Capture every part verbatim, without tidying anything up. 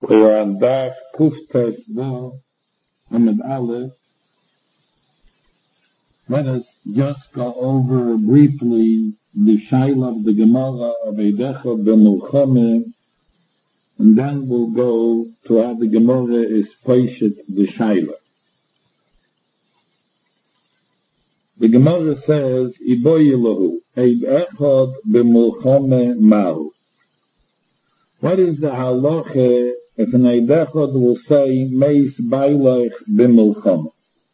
We are on Daf Kuftes Vav Amud Aleph. Let us just go over briefly the Shaila of the Gemara of Eidecha B'Mulchame, and then we'll go to how the Gemara is Peshet the Shaila. The Gemara says, Iboy Elohu, Eidecha B'Mulchame Mahu. What is the halacha if an Eidechad will say, Meis Bailach B'Mulchama?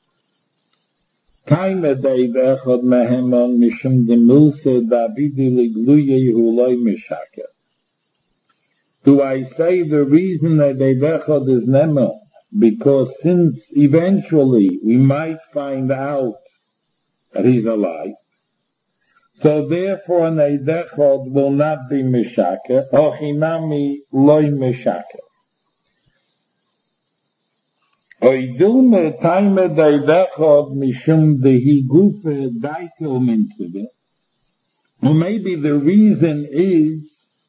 Taime de Eidechad Meheman Mishum de Milse Davidi Ligluye Huloi Mishaka. Do I say the reason that Eidechad is Nema? Because since eventually we might find out that he's alive, so therefore an Eidechad will not be Mishaka, or Hinami Loi Mishaka. Oidume taime Eidechad Mishum Dehi Gufe Daike Umintzebe. Well, maybe the reason is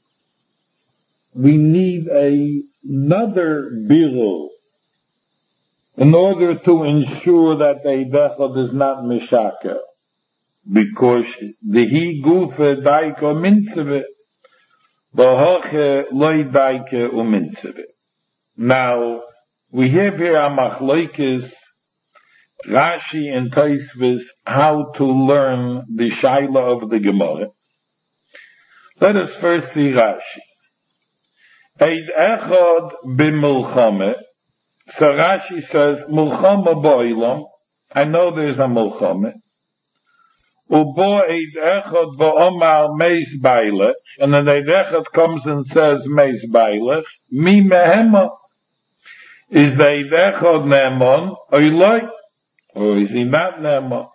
we need a, another birul in order to ensure that Eidechad is not Mishaka. Because the he gufe daike umintzeve, v'hoche loy daike umintzeve. Now, we have here a machlokes, Rashi and Tosfos, how to learn the Shaila of the Gemara. Let us first see Rashi. Eid echad b'mulchame. So Rashi says, mulchame ba'olam. I know there's a mulchame. Ubo Eid Echad Ba'omar Meis Bailach, and then Eid Echad comes and says Meis Bailach, Mi Mehema, is the Eid Echad Ne'emon, or Eloi, or is he not Ne'emon?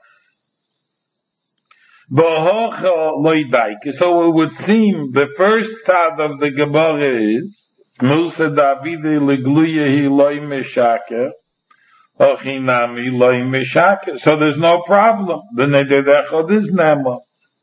Ba'hocha Loi Daike. So it would seem the first side of the Gemara is, Musa Davide Ligluye Eloi Meshaka, so there's no problem. The Eidechad is Nema.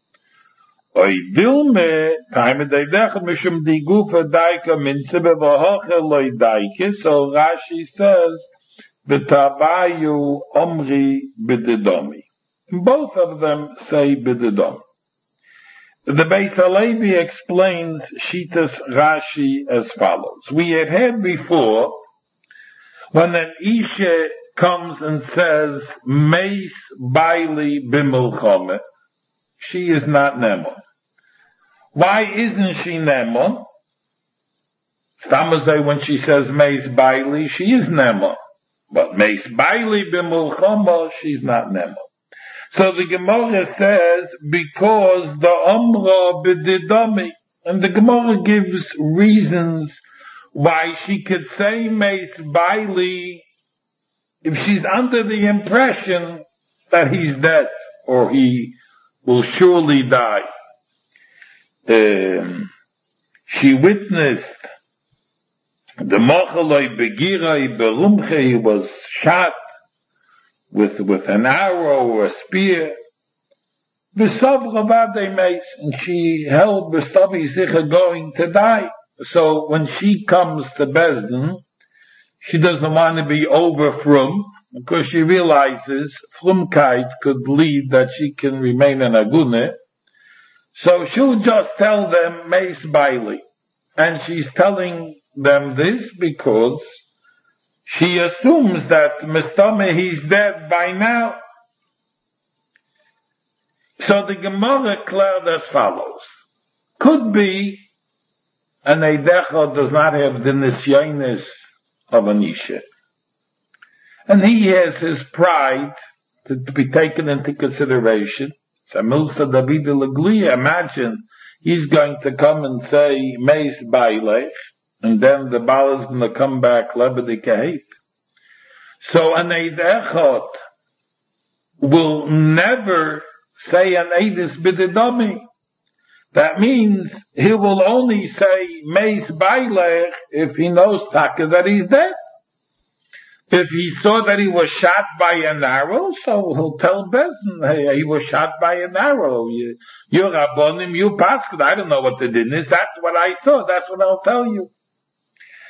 Oidilme, time of Eidechad, Mishum di Gufa Daika Mintzebe V'hoche Loi Daike. So Rashi says, B'tabayu Omri B'didomi. Both of them say B'didomi. The Beis Halevi explains Shitas Rashi as follows. We had had before, when an Isha comes and says, Meis Baili B'Mulchame, she is not Nemon. Why isn't she Nemon? Stamazay, when she says Meis Baili, she is Nemon. But Meis Baili B'Mulchame, she's not Nemon. So the Gemara says, because the Omra B'Didomi, and the Gemara gives reasons why she could say Meis Baili if she's under the impression that he's dead or he will surely die. Um, she witnessed the Mochaloi Begirai Berumche, he was shot with, with an arrow or a spear. And she held B'stabi Sicha going to die. So when she comes to Bezdin, she doesn't want to be over Frum, because she realizes Frumkeit could lead that she can remain an Agune. So she'll just tell them Meis Baili. And she's telling them this because she assumes that Mistame, he's dead by now. So the Gemara declared as follows. Could be an Eidechad does not have the nisyonis of an Isha. And he has his pride to, to be taken into consideration. Samilsa David Leglia, imagine he's going to come and say Meis Bailech, and then the Baal is going to come back Lebedi Kahit. So an Eidechad will never say an Eidis B'Didomi. That means he will only say Meis Bailech if he knows Taka that he's dead. If he saw that he was shot by an arrow, so he'll tell Bezdin, hey, he was shot by an arrow. You, you're Rabbonim, you Paskud, I don't know what the din is. That's what I saw. That's what I'll tell you.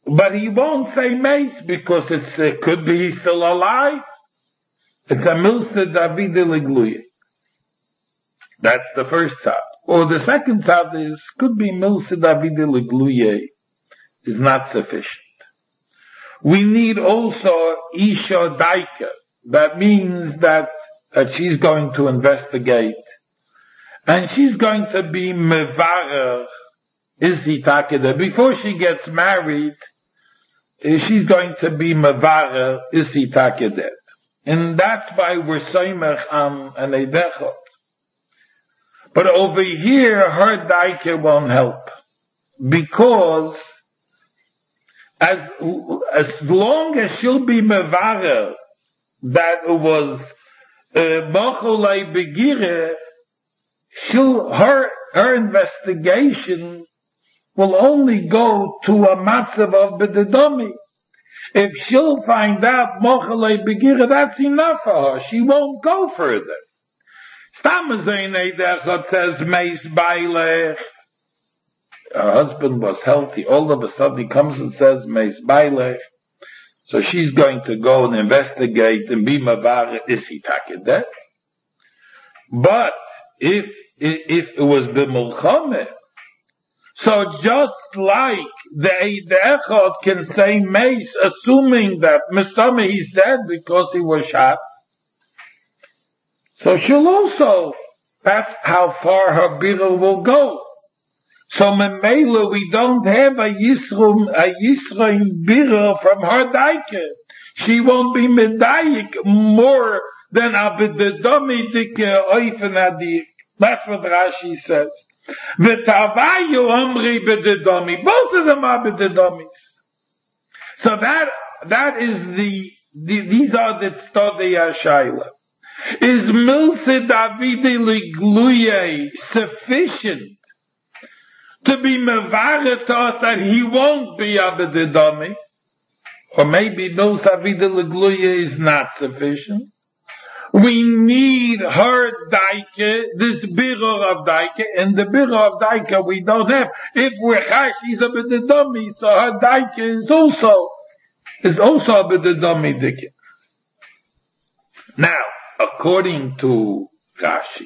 But he won't say mace because it's, it could be he's still alive. It's a milsa David Legluye. That's the first tzad. Or the second tzad is, could be milsa David Legluye is not sufficient. We need also Isha Daika. That means that, that she's going to investigate. And she's going to be mevarer, is he takeda. Before she gets married, she's going to be mevarer, is he takeda. And that's why we're soymech on an eidechot. But over here, her daika won't help. Because as, as long as she'll be mevarer, that it was, mocholei uh, begire, she'll, her, her investigation will only go to a matzav of bededomi. If she'll find out mochalei begira, that's enough for her. She won't go further. Stammazayn Eidechot says meis bailech. Her husband was healthy. All of a sudden he comes and says meis bailech. So she's going to go and investigate and be mavare, is he takedet? But if, if it was b'mulchame, so just like the Eidechot can say mace, assuming that Mistame he's dead because he was shot, so she'll also, that's how far her birur will go. So Memela, we don't have a Yisrum, a Yisrael birur from her daike. She won't be medayik more than a bededomi dike oifen adik. That's what Rashi says. V'tavayu omri bededomi. Both of them are bededomis. So that, that is the, the these are the Stodei HaShaila. Is Milse Davide Ligluye sufficient to be mevaret to us that he won't be a bededomi? Or maybe Milse Davide Ligluye is not sufficient. We need her daike, this birur of daike, and the birur of daike we don't have. If we're chash, she's a bededomi, so her daike is also, is also a bededomi dike. Now, according to Rashi,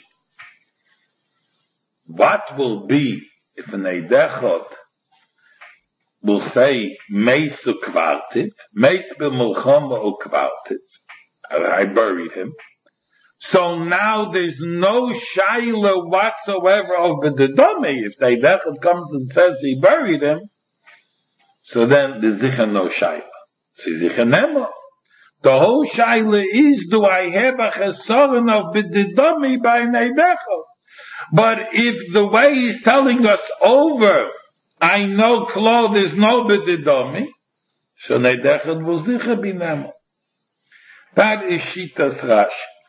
what will be if an eidechot will say meis ukvartit, meis b'mulchama ukvartit, I buried him. So now there's no shaila whatsoever of bededomi. If the eidechot comes and says he buried him, so then there's zicha no shaila. So zicha nemo. The whole shaila is, do I have a chesaron of bededomi by an eidechot? But if the way he's telling us over, I know klo, there's no bededomi, so an eidechot will zicha be nemo. That is Shitas Rashi.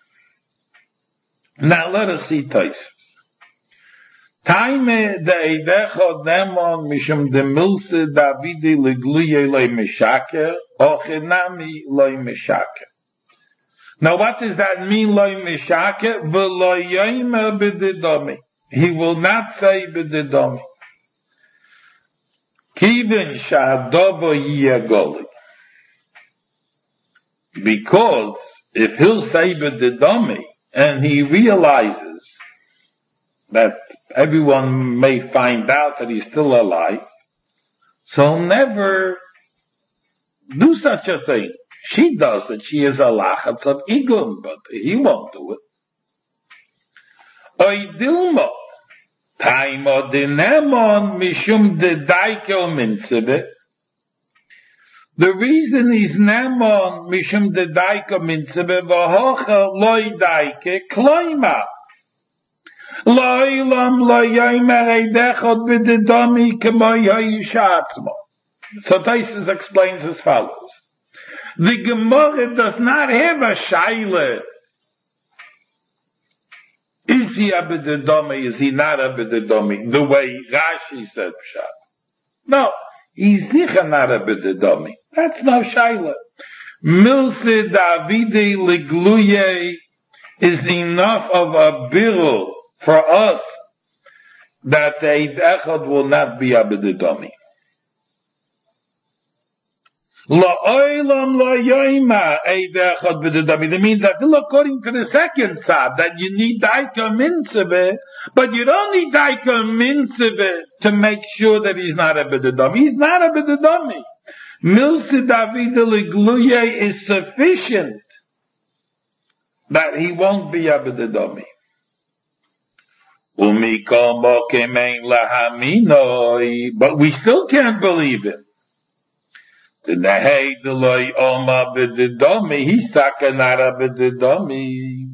Now let us see Taisus. Taime de Eidechot Nemon mishum de Milse Davide Legluye le Meshaker, Ochenami le Meshaker. Now what does that mean, le Meshaker? V'lo yoymer bededomi. He will not say bededomi. Kivin sha'adovo yiyagoli. Because if he'll say bededomi, and he realizes that everyone may find out that he's still alive, so he'll never do such a thing. She does it, she is a lachatz of igum, but he won't do it. Oidilmo, taimo dinemon mishum de daiko minsebe. The reason is nemon mishum de daika mitzvah v'hocha loy daike kloima. Loy lam loy yoymer eidechot b'dedomi k'moy ha'yishatzmo. So Taisus explains as follows. The Gemara does not have a shaila. Is he a b'dedomi? Is he not a b'dedomi? The way Rashi said pshat. No. He's sicher not a bededomi. That's no shaila. Milse Davide Ligluye is enough of a birur for us that the eidechot will not be a bededomi. La'olam la'yoyma eidechad b'dedami. That means that according to the second side, that you need daika minseve, but you don't need daika minseve to make sure that he's not a b'dedami. He's not a b'dedami. Milsa David Ligluye is sufficient that he won't be a b'dedami. But we still can't believe him. He's stuck in a b'dedami.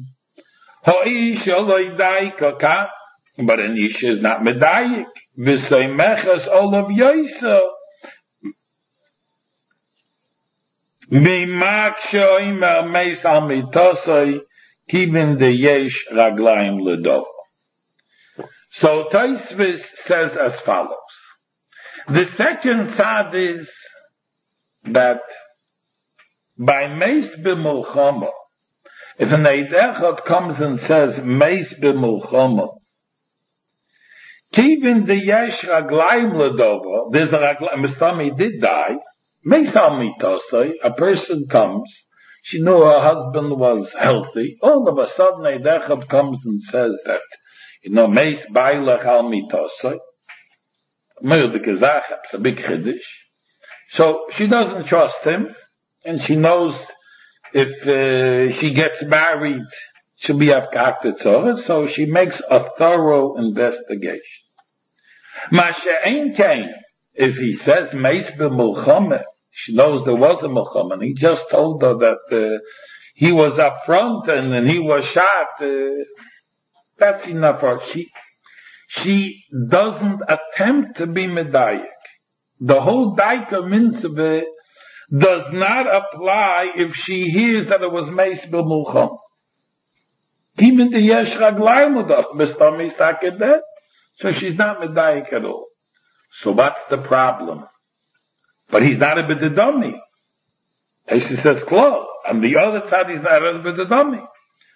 But an isha is not medayik. V'soymechas olav yoisa. Mimak shoymer meis al mitosoi kivin de yesh raglaim ledov. So Tosfos says as follows. The second side is that by meis b'mulchama, if an Eid Echad comes and says meis b'mulchama, kivin de yesh raglaim ledov, there's a raglaim, Mistami did die, meis al mitosoi, a person comes, she knew her husband was healthy, all of a sudden Eid Echad comes and says that, you know, meis bailach al mitosoi, murder gezach, it's a big chiddush. So she doesn't trust him, and she knows if uh, she gets married, she'll be avkak tetzorah, so she makes a thorough investigation. Masha'ein kain, if he says meis b'mulchama, she knows there was a mulchama, and he just told her that uh, he was up front and, and he was shot. Uh, that's enough for her. She, she doesn't attempt to be medayik. The whole daika mitzvah does not apply if she hears that it was meis b'mulchama. Even the yesh raglayim udach, b'stam is takedet, so she's not medayik at all. So what's the problem? But he's not a b'dedami. She says, "Klo," and the other side he's not a b'dedami.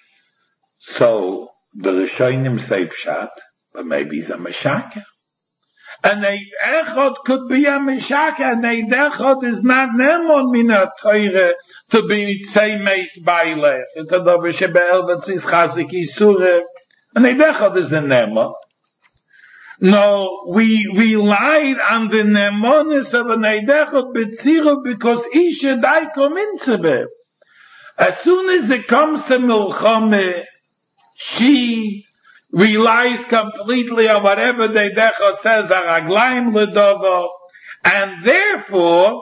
So the Rishonim say pshat, but maybe he's a meshaka. An Eid Echad could be a meshaka. An Eid Echad is not nemon min ha-Torah to be tzei meis bailech. It's a davar shebe'elvet is chazik isure. An Eid Echad is a nemon. No, we relied on the nemonis of an Eid Echad b'tziru because isha daiko mitzveh. As soon as it comes to milchame, she relies completely on whatever the Eid Echad says, araglaim ledovo, and therefore,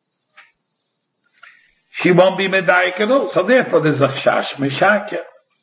she won't be medayik at all. So therefore there's a chash mishaka.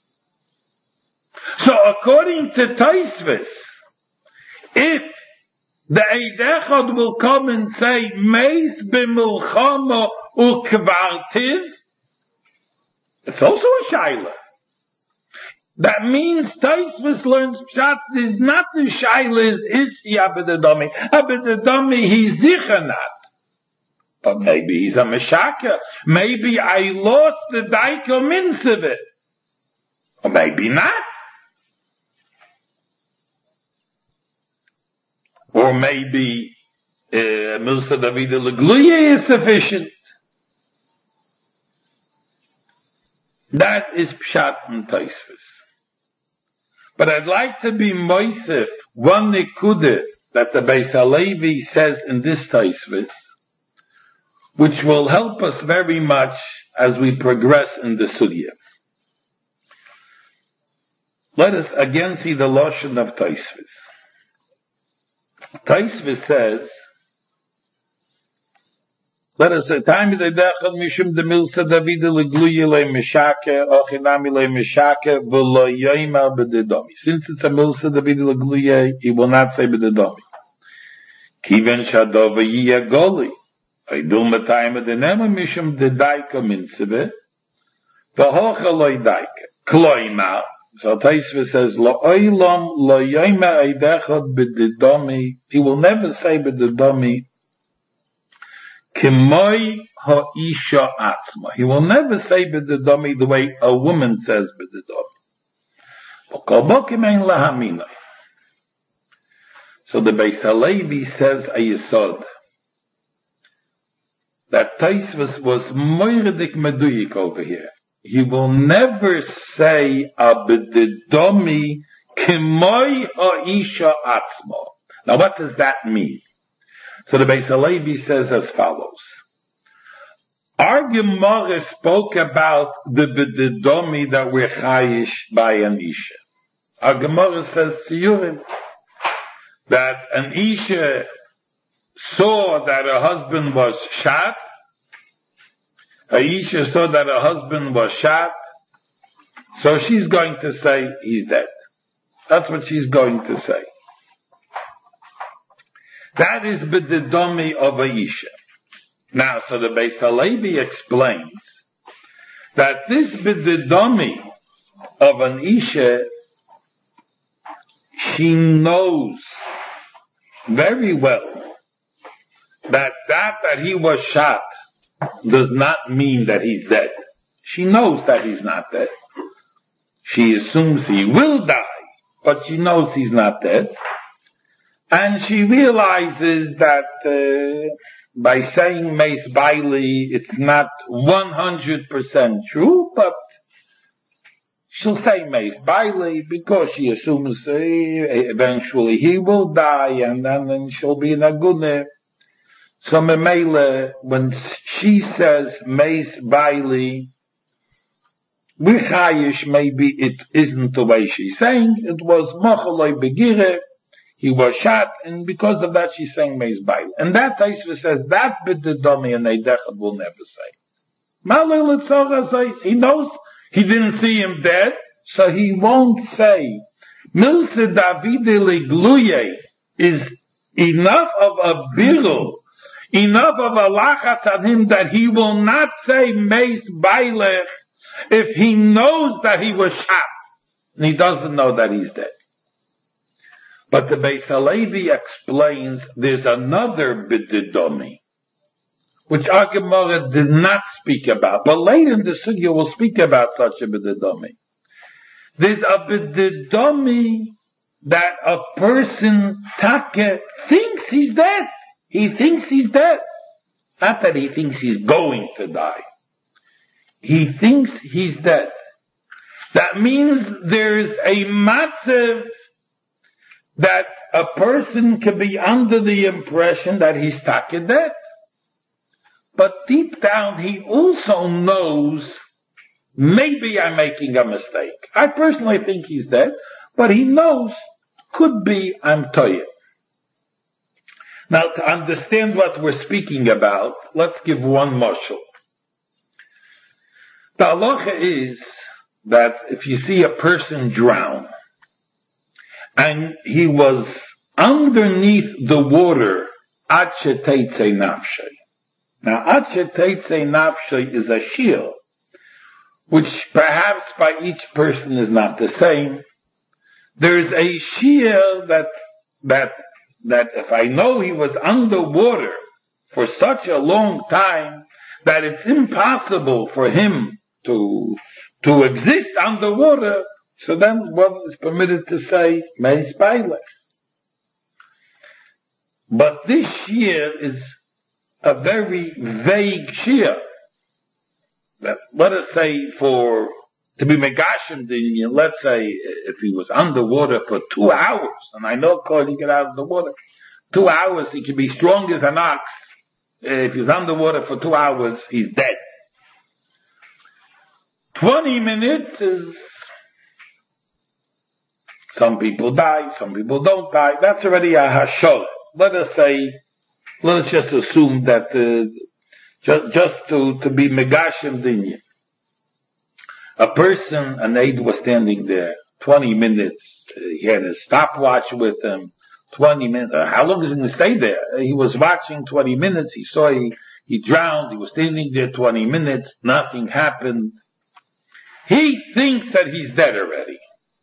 So according to Tosfos, if the Eid Echad will come and say, meis b'mulchama ukvartiv, it's also a shaila. That means Tosfos learns pshat is not the shaila is is he abedadami. Abedadami he's zicha not. But maybe he's a meshaka. Maybe I lost the daiko mince of it. Or maybe not. Or maybe Milsa David Legluye is sufficient. That is pshat and Tosfos. But I'd like to be moisef one nekudah that the Beis Halevi says in this Tosfos, which will help us very much as we progress in the sugya. Let us again see the lashon of Tosfos. Tosfos says, let us say, time the dechad mishum de milsa David legluye le meshake, ochinami le meshake, v'lo yoyma b'dedomi. Since it's a milsa David legluye, he will not say b'dedomi. Kiven shadov v'yiyah goli. I do my time at the name mishum de daika minsebe, v'hocha loy daika. Kloima. So Tosfos says, lo oilam lo yoyma eidechad b'dedomi. He will never say b'dedomi. Kimoi ha'isha atzma. He will never say b'dedomi the way a woman says b'dedomi. So the Beis Halevi says a yesod that that Tosfos was moiridik meduyik over here. He will never say a b'didomi k'moi ha'isha atzmo. Now what does that mean? So the Beis Halevi says as follows. Our Gemara spoke about the b'didomi that we're chayish by an isha. Our Gemara says to you that an isha saw that her husband was shot. Aisha saw that her husband was shot. So she's going to say he's dead. That's what she's going to say. That is b'didomi of Aisha. Now, so the Beis Halevi explains that this b'didomi of an Isha, she knows very well that that that he was shot does not mean that he's dead. She knows that he's not dead. She assumes he will die, but she knows he's not dead. And she realizes that uh, by saying Meis Bailey, it's not one hundred percent true, but she'll say Meis Bailey because she assumes uh, eventually he will die, and then, then she'll be in a good. So Memele, when she says Meis Bailey, Wichayish, maybe it isn't the way she's saying. It was Mochaloi Begire. He was shot, and because of that she's saying Meis Bailey. And that Tosfos says that b'didomi and Eidechad will never say. Malel Etzorah says he knows he didn't see him dead, so he won't say. Milse Davide Ligluye is enough of a birul, enough of a lachatz on him that he will not say Meis Bailey if he knows that he was shot and he doesn't know that he's dead. But the Beis Halevi explains there's another b'didomi, which our Gemara did not speak about, but later in the sugya we'll speak about such a b'didomi. There's a b'didomi that a person take thinks he's dead. He thinks he's dead. Not that he thinks he's going to die. He thinks he's dead. That means there's a matzav that a person can be under the impression that he's taka dead. But deep down he also knows maybe I'm making a mistake. I personally think he's dead, but he knows could be I'm toyed. Now to understand what we're speaking about, let's give one mashal. The halacha is that if you see a person drown, and he was underneath the water, ad sheteitze nafshay. Now, ad sheteitze nafshay is a shield, which perhaps by each person is not the same. There's a shield that, that, that if I know he was underwater for such a long time, that it's impossible for him to, to exist underwater, so then one is permitted to say Meis Bailey. But this shear is a very vague shear. That, let us say for, to be Megashim Dinyan, let's say if he was underwater for two hours, and I know Kol he get out of the water, two hours he can be strong as an ox. If he's underwater for two hours, he's dead. Twenty minutes is, some people die, some people don't die. That's already a hashol. Let us say, let us just assume that, uh, just, just to, to be megashim dinyan. A person, an aide was standing there, twenty minutes, uh, he had his stopwatch with him, twenty minutes, uh, how long is he going to stay there? He was watching twenty minutes, he saw he, he drowned, he was standing there twenty minutes, nothing happened. He thinks that he's dead already.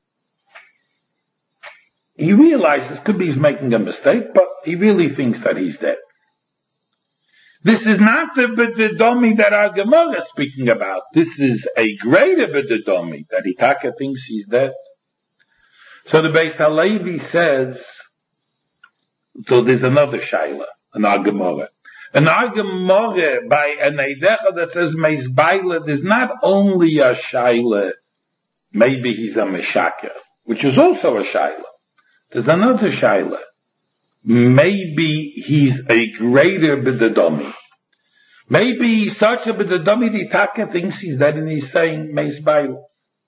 He realizes, could be he's making a mistake, but he really thinks that he's dead. This is not the b'didomi that our Gemara is speaking about. This is a greater b'didomi, that Itaka thinks he's dead. So the Beis Halevi says, so there's another shaila in our Gemara. An Gemara by an Eidecha that says Meis Baila, there's not only a Shaila, maybe he's a Meshaka, which is also a Shaila. There's another Shaila. Maybe he's a greater B'dadami. Maybe he's such a B'dadami, the Taka thinks he's dead and he's saying Meis Baila.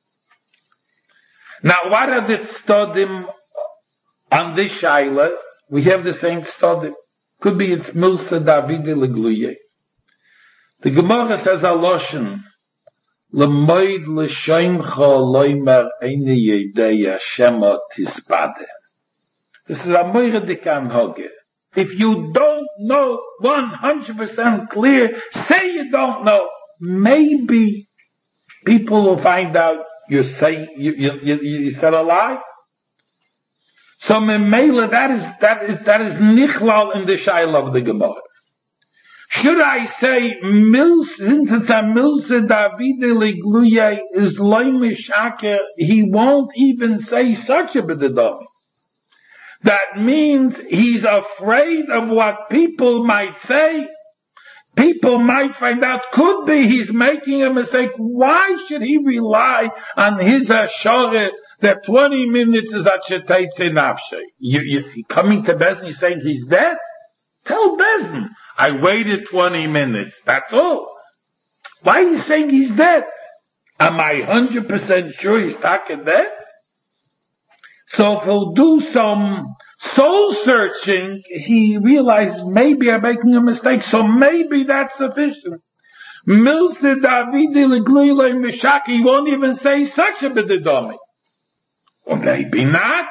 Now what are the Stodim on this Shaila? We have the same Stodim. Could be it's Milsa Davide Legluye. The Gemara says Aloshin, L'moid l'sheimcha loimer eine yedeya shema tispade. This is a moire dikan hoge. If you don't know one hundred percent clear, say you don't know. Maybe people will find out you're saying, you, you, you, you said a lie. So memela, that is, that is, that is nichlal in the shaila of the Gemara. Should I say, mil, since it's a milsa Davide Legluye is loy mishake, he won't even say such a b'dadami. That means he's afraid of what people might say. People might find out, could be he's making a mistake. Why should he rely on his ashore that twenty minutes is at Shetetze Nafshe? You, you, coming to Bezdin, you're saying he's dead? Tell Bezdin, I waited twenty minutes, that's all. Why are you saying he's dead? Am I one hundred percent sure he's talking dead? So if he'll do some soul searching, he realizes maybe I'm making a mistake, so maybe that's sufficient. Milsa Davide Legluye Mishaki, he won't even say such a b'dadami. Or maybe not.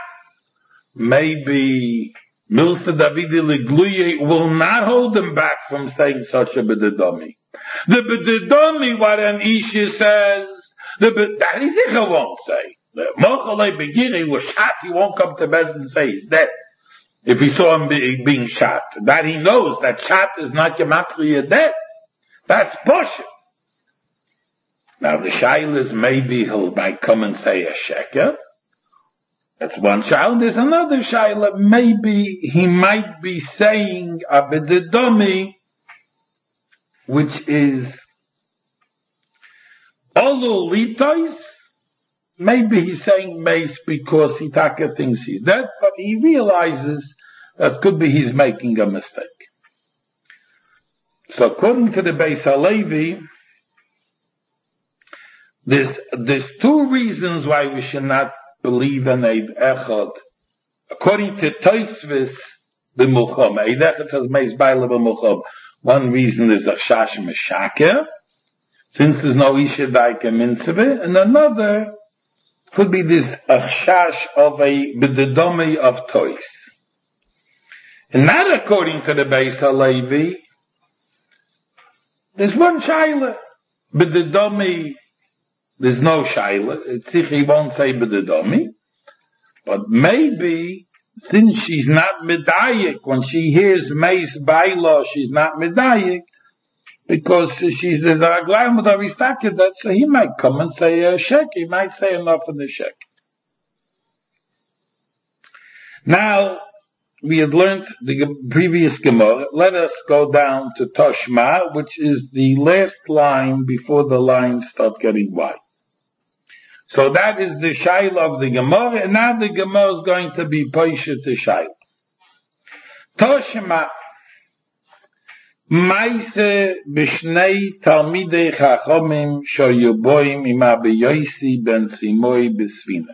Maybe Milsa Davide Legluye will not hold him back from saying such a b'dadami. The b'dadami, what an Isha says, the that he won't say. The Mochalei Begiri was shot, he won't come to Bezdin and say he's dead. If he saw him be, being shot. That he knows that shot is not Gematria dead. That's bullshit. Now the shaila is maybe he'll might come and say a sheker. That's one shaila. There's another shaila. Maybe he might be saying a b'dadami, which is Olu Litos. Maybe he's saying mace because he taka thinks he's dead, but he realizes that could be he's making a mistake. So according to the Beis Halevi, there's, there's two reasons why we should not believe in Eid Echad. According to Tosfos, the Mulcham, Eid Echad says Meis Baila b'Mulcham. One reason is a Shash Meshaker, since there's no Isha Daika Mitzvah, and another could be this achshash of a b'dadami of tois. And not according to the Beis Halevi, there's one shaila. B'dadami, there's no shaila. It's he won't say b'dadami. But maybe, since she's not medayik, when she hears Meis Baila, she's not medayik, because she's the Raglayim with Aristakid, that so he might come and say a shek, he might say enough in the shek. Now, we had learned the previous Gemara. Let us go down to Toshma, which is the last line before the lines start getting wide. So that is the Shaila of the Gemara, and now the Gemara is going to be Paisha to Shaila. Toshma, Maise b'shnei talmidei chachomim shoyuboim im Abi Yosi ben Simoi b'svina.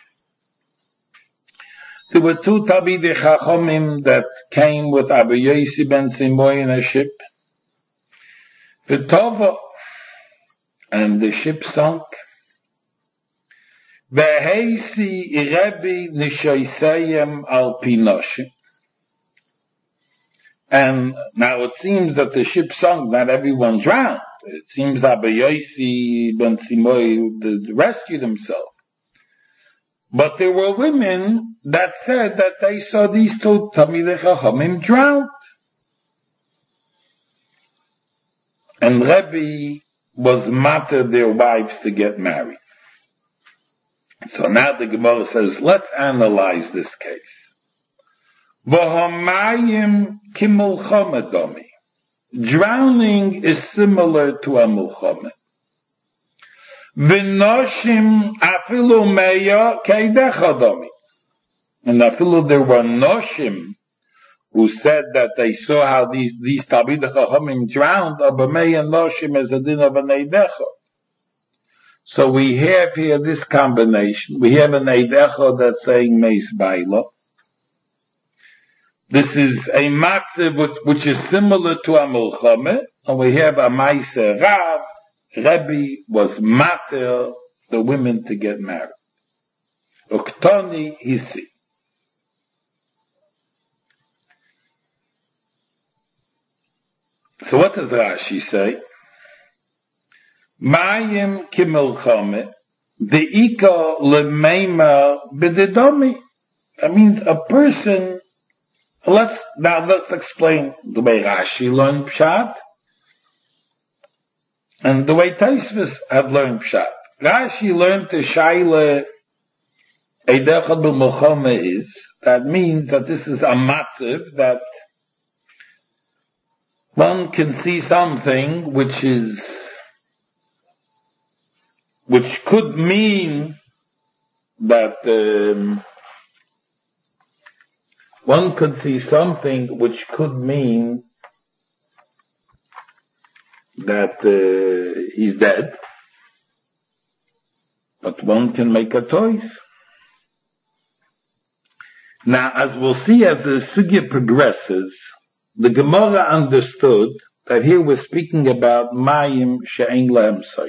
There were two talmidei chachomim that came with Abi Yosi ben Simoi in a ship. V'tova, and the ship sunk. V'heisi Rebbe nishoiseyem al pinoshim. And now it seems that the ship sunk, not everyone drowned. It seems Abi Yosi ben Simoi rescued himself. But there were women that said that they saw these two Talmidei Chachamim drowned. And Rebbe was matter their wives to get married. So now the Gemara says, let's analyze this case. V'hamayim kimulchama domi. drowning is similar to a milchama. V'noshim afilu meya keidechadomi. And afilu there were noshim who said that they saw how these, these Talmidei Chachamim drowned, aber meya noshim as a din of an eidecha. So we have here this combination. We have an eidecha that's saying meis baila. This is a matzav which, which is similar to a milchama, and we have a ma'aser Rav. Rebbe was mater the women to get married. Uktoni hisi. So what does Rashi say? Mayim kimilchame deika lemeima b'dedomi. That means a person. Let's now let's explain the way Rashi learned pshat and the way Tosfos had learned pshat. Rashi learned the shaila eidechad b'milchama is, that means that this is a matzav that one can see something which is, which could mean that um, one could see something which could mean that uh, he's dead, but one can make a choice. Now, as we'll see as the sugya progresses, the Gemara understood that here we're speaking about mayim she'ein lahem soif.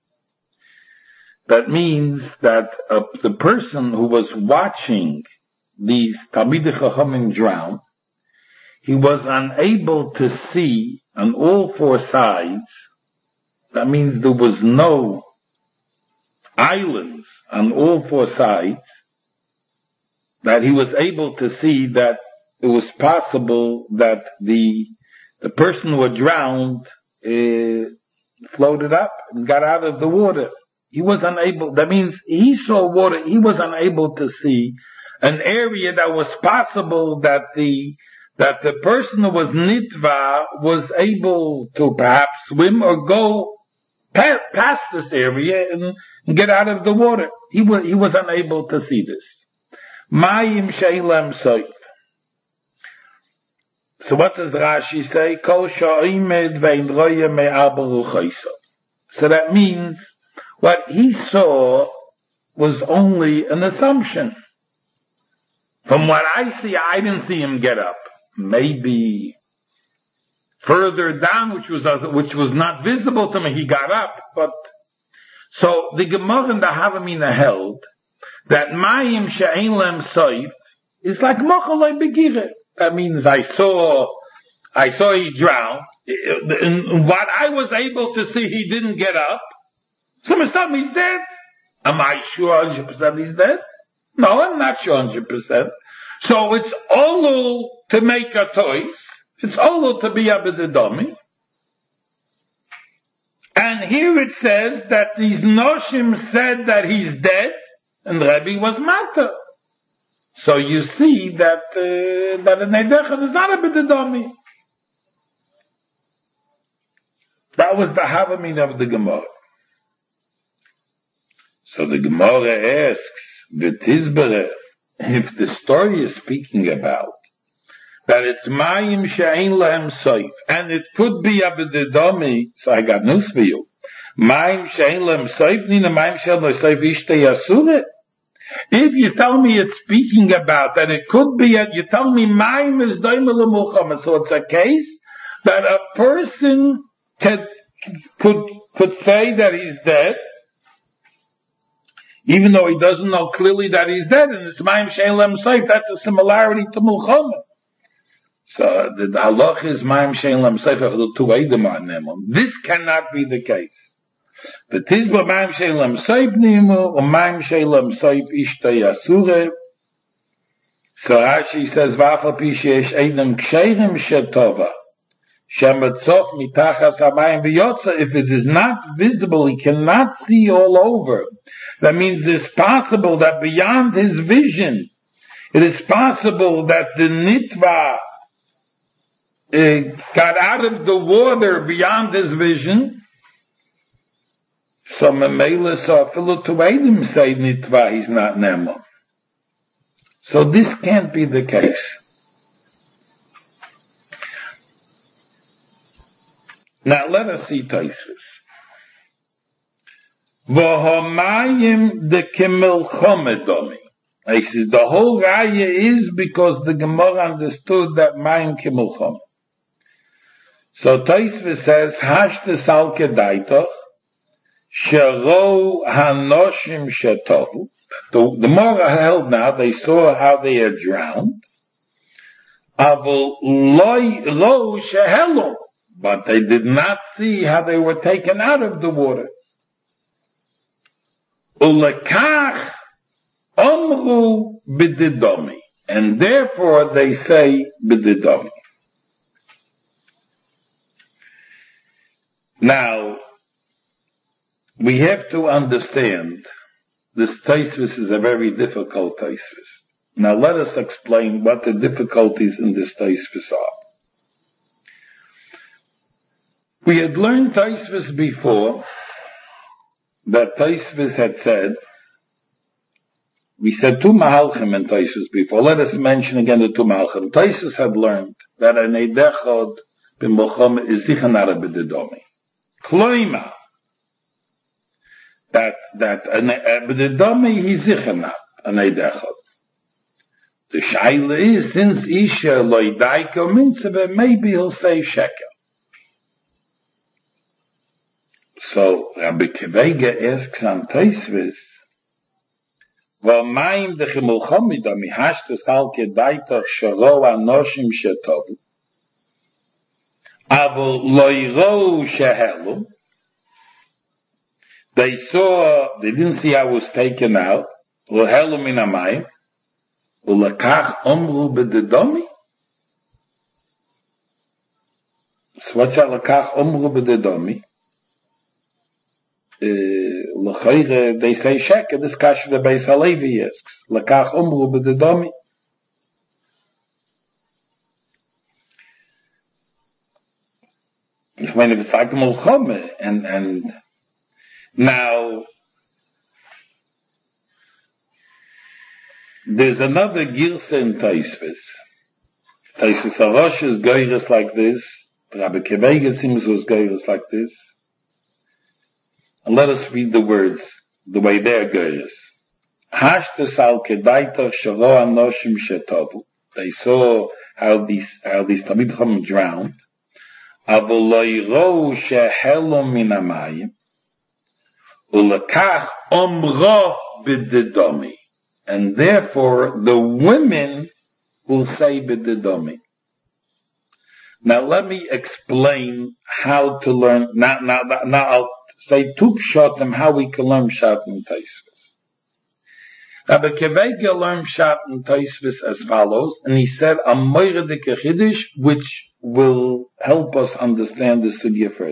That means that uh, the person who was watching these Talmidei Chachamim drown, he was unable to see on all four sides. That means there was no islands on all four sides, that he was able to see that it was possible that the the person who had drowned uh, floated up and got out of the water. He was unable, that means he saw water, he was unable to see an area that was possible that the that the person who was nitva was able to perhaps swim or go past, past this area and, and get out of the water. He was he was unable to see this. Mayim she'ein lahem soif. So what does Rashi say? Kol sha'omed ve'in roya me'arba ruchayso. So that means what he saw was only an assumption. From what I see, I didn't see him get up. Maybe further down, which was which was not visible to me, he got up. But so the Gemara and the Havamina held that mayim she'ein lahem soif is like mochalei begire. That means I saw, I saw he drowned. And what I was able to see, he didn't get up. Someone told me he's dead. Am I sure one hundred percent he's dead? No, I'm not sure one hundred percent. So it's all to make a choice. It's all to be a b'dedomi. And here it says that these noshim said that he's dead, and Rebbe was matter. So you see that uh, that an eidecha is not a b'dedomi. That was the Havamina of the Gemara. So the Gemara asks, V'tizbereh, if the story is speaking about that it's mayim she'ein lahem soif, and it could be a b'dedomi, so I got news for you. Mayim she'ein lahem soif, nina mayim she'ein lahem soif ishtei asure. If you tell me it's speaking about that it could be, a, you tell me mayim is doimel l'mulchama, so it's a case that a person could, could, could say that he's dead, even though he doesn't know clearly that he's dead, and it's mayim she'ein lahem soif, that's a similarity to mulchama. So the halach is mayim she'ein lahem soif, the two eidim on them. This cannot be the case. The tizba mayim she'ein lahem soif nimu, or mayim she'ein lahem soif ishtei asure. So Rashi says, v'afal pi she'esh eidem ksherim shetova, she'metzof mitachas hamayim v'yotza. If it is not visible, he cannot see all over. That means it's possible that beyond his vision, it is possible that the nitva uh, got out of the water beyond his vision, so Memela saw Philo to Adam say Nitva, he's not Nema. So this can't be the case. Now let us see Taisus. V'homayim de kimel chomedomi. I see the whole raya is because the Gemara understood that mayim kimel chom. So Taisus says, hashte salke daitoch, shero hanoshim shetohu. The Gemara held now, they saw how they had drowned. Avol loy lo shehelu. But they did not see how they were taken out of the water. Ulekach omru b'didomi. And therefore they say b'didomi. Now, we have to understand this Taisus is a very difficult Taisus. Now let us explain what the difficulties in this Taisus are. We had learned Taisus before, that Taisus had said, we said two Mahalchim in Taisus before. Let us mention again the two Mahalchim. Taisus had learned that an Eidechod b'Molchom is Zichanara b'Didomi. Kloima, that, that an b'Didomi he's Zichana, an Eidechod. The Shaila is, since Isha loidaiko mitzvah, maybe he'll say shekel. So Rabbi Kevega asks on Taisus, "V'mayim dechimul chomida mihashte salke daitoch shero anoshim shetovu, avol loiro shehelu." They saw, they didn't see how it was taken out. Lohelu min hamayim, ulekach omru b'didomi. So what's that lekach omru b'didomi? L'chayre, they say sheker, this kasha the Beis Halevi asks, L'kach umru b'didomi. Ich meine, it's like Mulchome, and, and, now, there's another Girsa in Taisus. Taisus Arosh is Geiris like this, Rabbi Kevega seems was Geiris like this. And let us read the words the way they're Geiris. Hashtes al kedaita sharo anoshim shetovu. They saw how these how these Talmid Chacham drowned. Avol lo yirou shehelu min hamayim ulekach omro b'didomi. And therefore the women will say b'didomi. Now let me explain how to learn. Now, now, now I'll say two pshatim how we can learn Pshat in Taisus. Rabbi Kevega learned Pshat in Taisus as follows, and he said a moiredik chiddush which will help us understand the sugya further.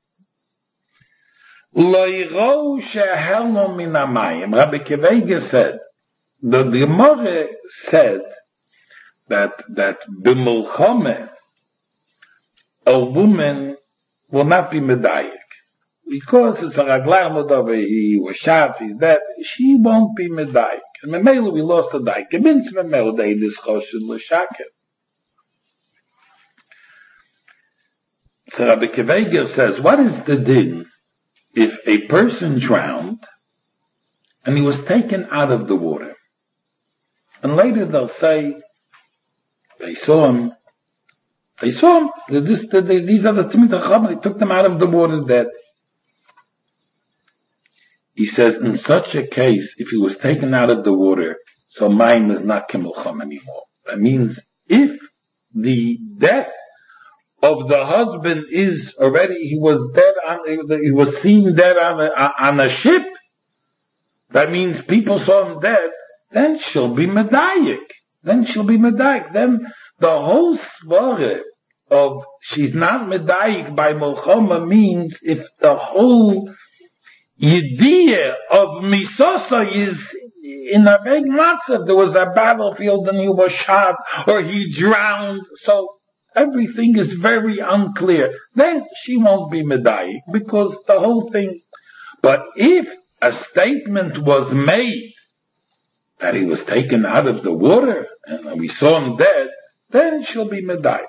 Lo yirou shehelu min hamayim. Rabbi Kevega said, the Gemara said that that b'mulchome a woman will not be medayik. Because it's a raglar modav, he was shot, he's dead, she won't be medayik. And Memela, we lost a dayik. It means Memela, they this choshen l'shaker. So Rabbi Kevega says, what is the din if a person drowned and he was taken out of the water? And later they'll say, they saw him, they saw him, this, the, the, these are the Talmid Chacham, they took them out of the water dead. He says, in such a case, if he was taken out of the water, so mine is not Kimulcham anymore. That means if the death of the husband is already, he was dead on, he was seen dead on a, on a ship, that means people saw him dead, then she'll be medayik. Then she'll be medayik. Then the whole svara of she's not medayik by Mulchama means if the whole idea of Misosa is in a big matzav, there was a battlefield and he was shot or he drowned, so everything is very unclear, then she won't be medayik, because the whole thing. But if a statement was made that he was taken out of the water and we saw him dead, then she'll be medayik.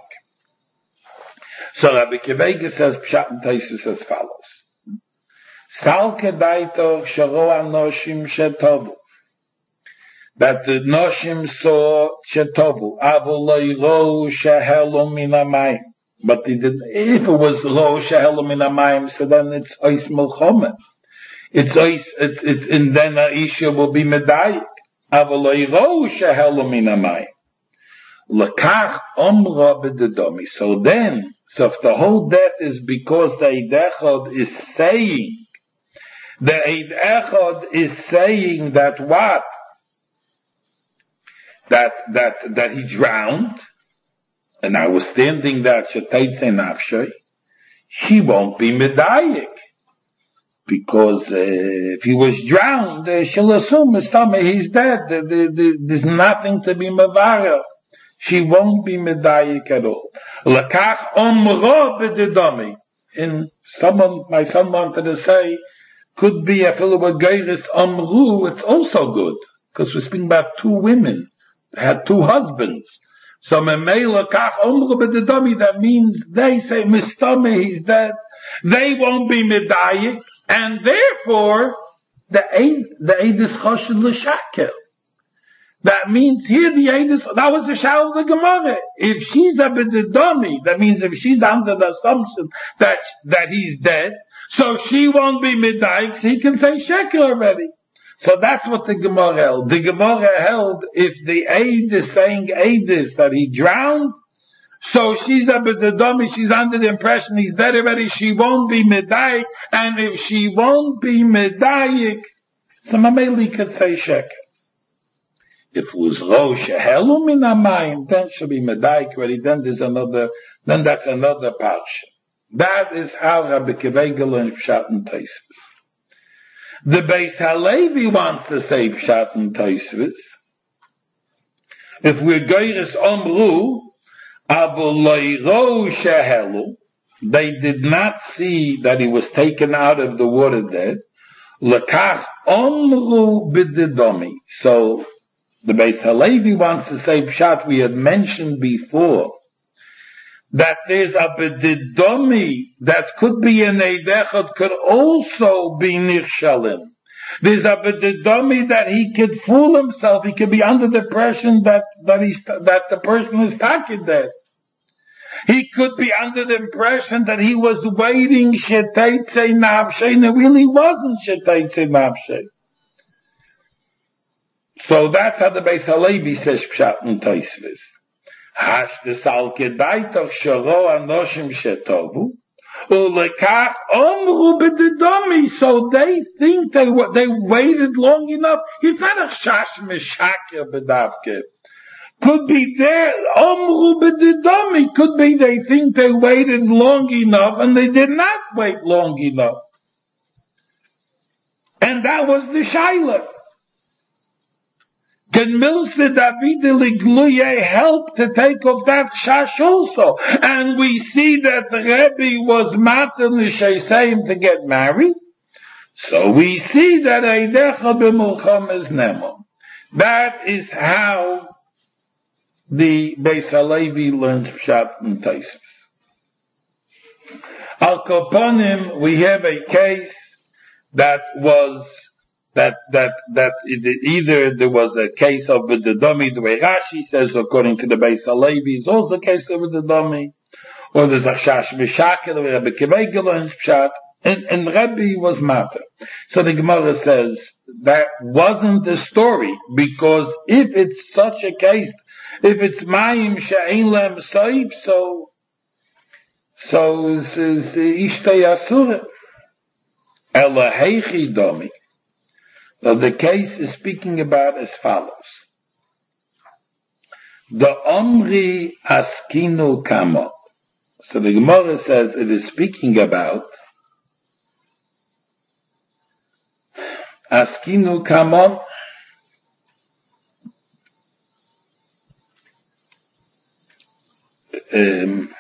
So Rabbi Kivega says, Pshat and Taisus as follows. Salke daito sharo anoshim shetovu. That the noshim saw shetovu. Avu lo yiro shehelo min hamayim. But he did, if it was lo shehelo min hamayim, so then it's ois milchome. It's ois, it's, it's, and then Aisha will be medayik. Avu lo yiro shehelo min hamayim. Lekach omra b'dedomi. So then, so if the whole death is because the Eid Echad is saying, the Eid Echad is saying that what? That, that, that he drowned, and I was standing that Shetaytze Nafshay, she won't be medayik. Because, uh, if he was drowned, uh, she'll assume, Mistame, he's dead. There, there, there, there's nothing to be mevarah. She won't be medayik at all. Lakach omro b'dedomi. And someone, my son wanted to say, could be a fellow with geiris omru, it's also good. Because we're speaking about two women. They had two husbands. So memei lakach omro b'dedomi, that means they say, Mistame, he's dead. They won't be medayik, and therefore, the Eid, the Eid is choshed l'shakel. That means here the Eid is, that was the shal of the Gemara. If she's a b'dedomi, that means if she's under the assumption that, that he's dead, so she won't be medayik, so he can say shekel already. So that's what the Gemara held. The Gemara held, if the Eid is saying Eid is that he drowned, so she's a b'dedomi, she's under the impression he's dead already, she won't be medayik, and if she won't be medayik, so Mameli could say shekel. If it was lo shehelu min hamayim, then she'll be medayik already, then there's another, then that's another parsha. That is how Rabbi Kivega learned Pshat and Tosfos. The Beis Halevi wants to say Pshat and Tosfos. If we're geiris omru, avu lo yiro shehelu, they did not see that he was taken out of the water dead. Lekach omru b'dedomi. So the Beis Halevi wants to say Pshat, we had mentioned before, that there's a b'dedomi that could be an Eid Echad, could also be nirshalim. There's a b'dedomi that he could fool himself, he could be under the impression that, that he's, that the person is taken dead. He could be under the impression that he was waiting Shetaytze Nafshay, and it really wasn't Shetaytze Nafshay. So that's how the Beis Halevi says Pshat and Tosfos. Hash the salke daitoch sharo anoshim shetovu ulekach omru b'dedomi. So they think they they waited long enough. It's not a shash mishaker b'davke. Could be there omru b'dedomi. Could be they think they waited long enough and they did not wait long enough. And that was the shayla. Can Milse David Ligluye help to take off that shash also? And we see that the Rebbe was matir l'sheisayim to get married. So we see that Eidecha b'mulcham is nemo. That is how the Beis Halevi learns Pshat and Tosfos. Al Koponim, we have a case that was That, that, that either there was a case of the dummy, the way Rashi says, according to the Beis Halevi, it's also a case of the dummy, or there's a Shash Mishakel, the way Rabbi Kivega learns Pshat, and, and Rabbi was matter. So the Gemara says, that wasn't the story, because if it's such a case, if it's Mayim She'ein Lem Saib, so, so, it's Ishtay Asura, Ela Heichi Domi. So the case is speaking about as follows. The Omri Askinu Kamo. So the Gemara says it is speaking about Askinu Kamo. um,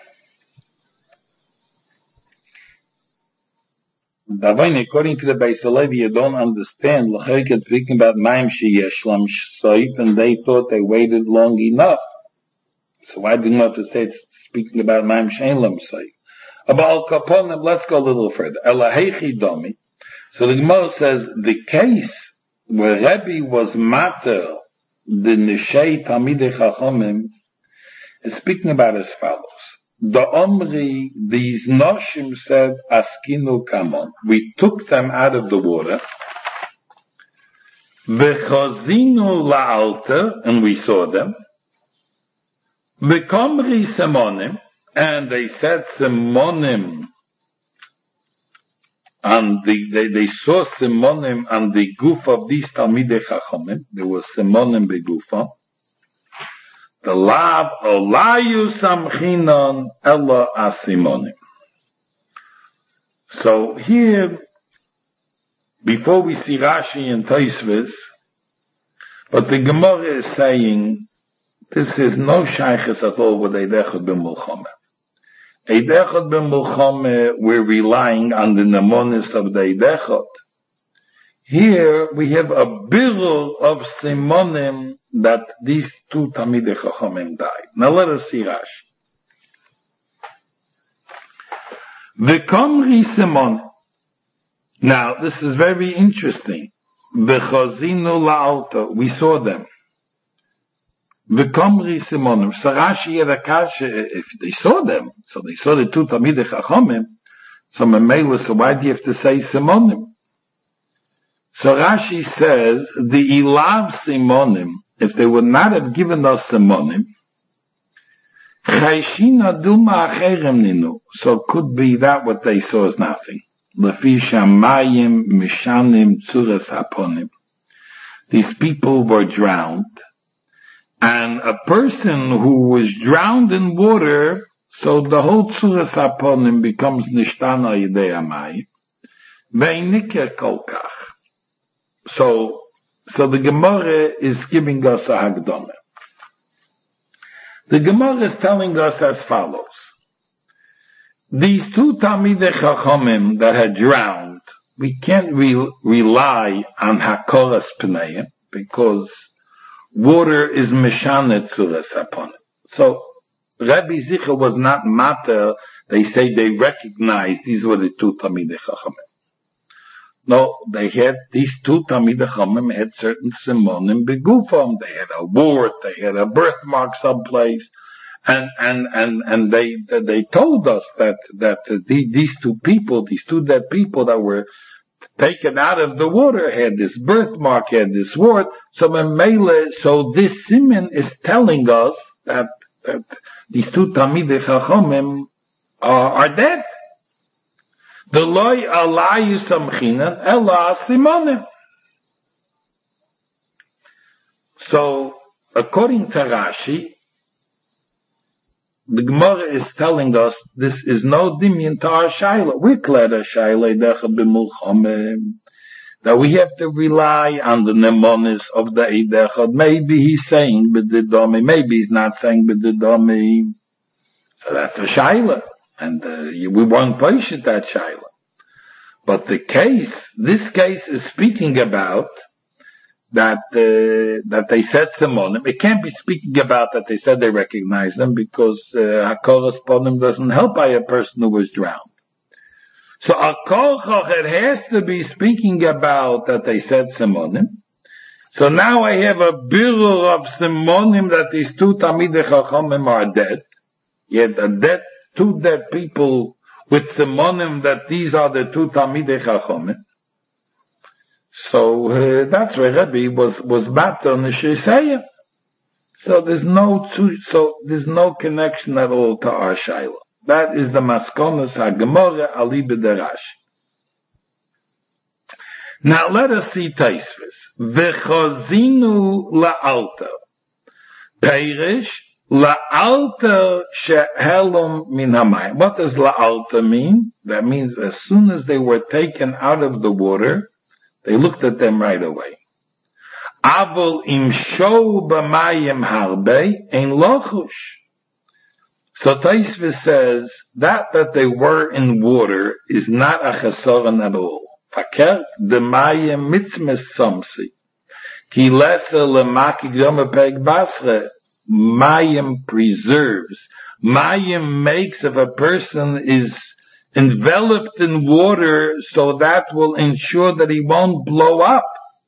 according to the Beis Halevi, you don't understand. L'chayket speaking about Maim Sheyeshlam Soif, and they thought they waited long enough. So why do you not to say it's speaking about Maim Sheyeshlam Soif? About Kaponim, let's go a little further. Elahechi Domi. So the Gemara says the case where Rebbe was mater the Nishei Talmidei Chachomim is speaking about as follows. The Omri, these Noshim said, Askinu Kamon. We took them out of the water. V'chozinu la'alta, and we saw them. V'komri Simonim, and they said Simonim, and the, they, they saw Simonim on the goof of these Talmidei Chachomim. There was Simonim begufa. The lav olayu samchinon ella asimonim. So here, before we see Rashi and Tosfos, but the Gemara is saying this is no shaykhs at all with Eidechot ben Mulchama. Eidechot ben Mulchama, we're relying on the nemonis of the Eidechot. Here we have a birur of simonim that these two Talmidei Chachomim died. Now let us see Rashi. V'komri Simon. Now this is very interesting. V'chozinu la'alta. We saw them. V'komri Simonim. So Rashi had a kasha, if they saw them, so they saw the two Talmidei Chachomim, so Memela, so why do you have to say Simonim? So Rashi says, the Ilav Simonim, if they would not have given us Simonim, Chayshina Duma Acherem Ninu, so it could be that what they saw is nothing. Lefi Shamayim Mishanim Tzuras Haponim. These people were drowned, and a person who was drowned in water, so the whole Tzuras Haponim becomes Nishtana Yidei Amayim, Ve'iniker Kolkach. So, so the Gemara is giving us a Hagdama. The Gemara is telling us as follows. These two Talmidei Chachomim that had drowned, we can't re- rely on Hakoras Pneim, because water is Meshanet Tzuras upon it. So, Rabbi Zicha was not matter, they say they recognized these were the two Talmidei Chachomim. No, they had, these two Talmidei Chachomim had certain simonim begufam. They had a wart, they had a birthmark someplace, and, and, and, and they, they told us that, that the, these two people, these two dead people that were taken out of the water had this birthmark, had this wart. So Memele, so this siman is telling us that, that these two Talmidei Chachomim are, are dead. The loy alayu samchinan ela simonim. So, according to Rashi, the Gemara is telling us this is no dimyan to our shaila. We're glad our shaila Eidechot ben Mulchama, that we have to rely on the nemonis of the Eidechot. Maybe he's saying b'didomi, maybe he's not saying b'didomi. So that's a shaila. And uh, we won't push it that shaila. But the case, this case is speaking about that uh, that they said Simonim. It can't be speaking about that they said they recognized them, because uh, Hakoras Ponim doesn't help by a person who was drowned. So Akolchach, it has to be speaking about that they said Simonim. So now I have a birur of Simonim that these two Talmidei Chachomim are dead. Yet a dead, two dead people with Simonim that these are the two Talmidei Chachomim. So uh, that's where Rebbe was was batter on the Shesaya. So there's no two, so there's no connection at all to our Shaila. That is the Maskonas HaGemara Aliba Derash. Now let us see Tosfos. V'chozinu la'alta. Peirish la'alta she'helom min hamayim. What does la'alta mean? That means as soon as they were taken out of the water, they looked at them right away. Avol im show b'mayim harbe ein lochush. So Taisvis says that that they were in water is not a chesaron at all. Faker the mayim mitzmes somsi. Ki lesa lemaki gdoma peg basre. Mayim preserves. Mayim makes if a person is enveloped in water, so that will ensure that he won't blow up.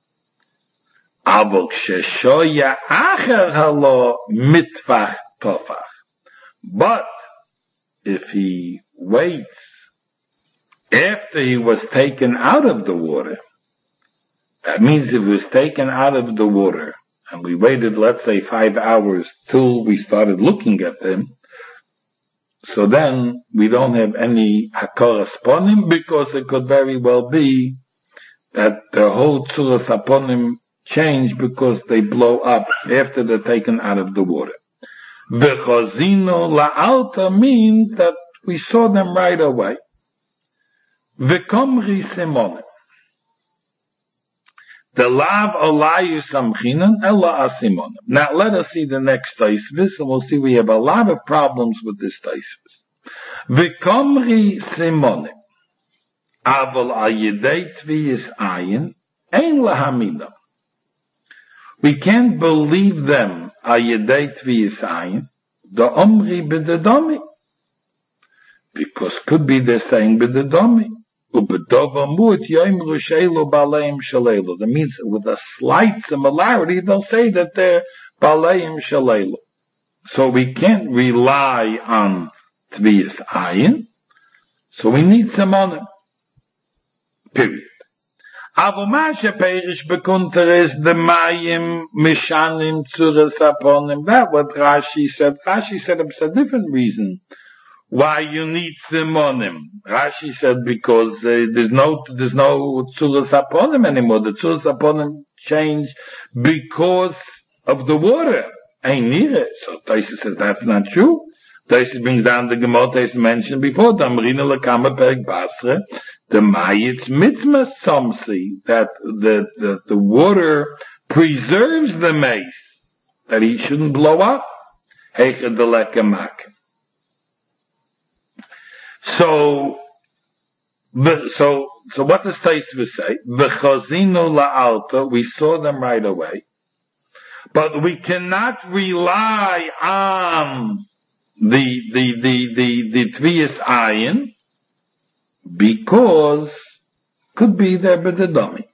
Avol sheshoya acher halo mitfach tofach. But if he waits after he was taken out of the water, that means if he was taken out of the water and we waited, let's say, five hours till we started looking at them, so then we don't have any corresponding, because it could very well be that the whole tzuras aponim change because they blow up after they're taken out of the water. V'chazino la'alta means that we saw them right away. V'komri simonim. The lav olayu samchinan ella asimonim. Now let us see the next taisvis, and we'll see we have a lot of problems with this taisvis. V'komri simonim. Aval ayidei tviyis ayin ein lahaminam. We can't believe them ayidei tviyis ayin, the omri b'dedomi. Because could be they're saying b'dedomi. That means with a slight similarity, they'll say that they're baleim shaleilu. So we can't rely on tviyas ayin. So we need simonim. Period. Avomasha perish bekunter is the mayim mishanim tzuras aponim. That what Rashi said. Rashi said it's a different reason why you need simonim. Rashi said because uh, there's no there's no tzuras aponim anymore. The tzuras aponim change because of the water. Ain't neither. So Taisa says that's not true. Taisa brings down the Gemara Taisa mentioned before. Damrina lekama perek basra. The mayitz mitzvah somsi, that the, the the water preserves the mace, that he shouldn't blow up. Heichad delekamak. So, so, so what does Taisva say? V'chazinu la'alta, we saw them right away, but we cannot rely on the the the the the tviyas ayin, because could be there but the dummy.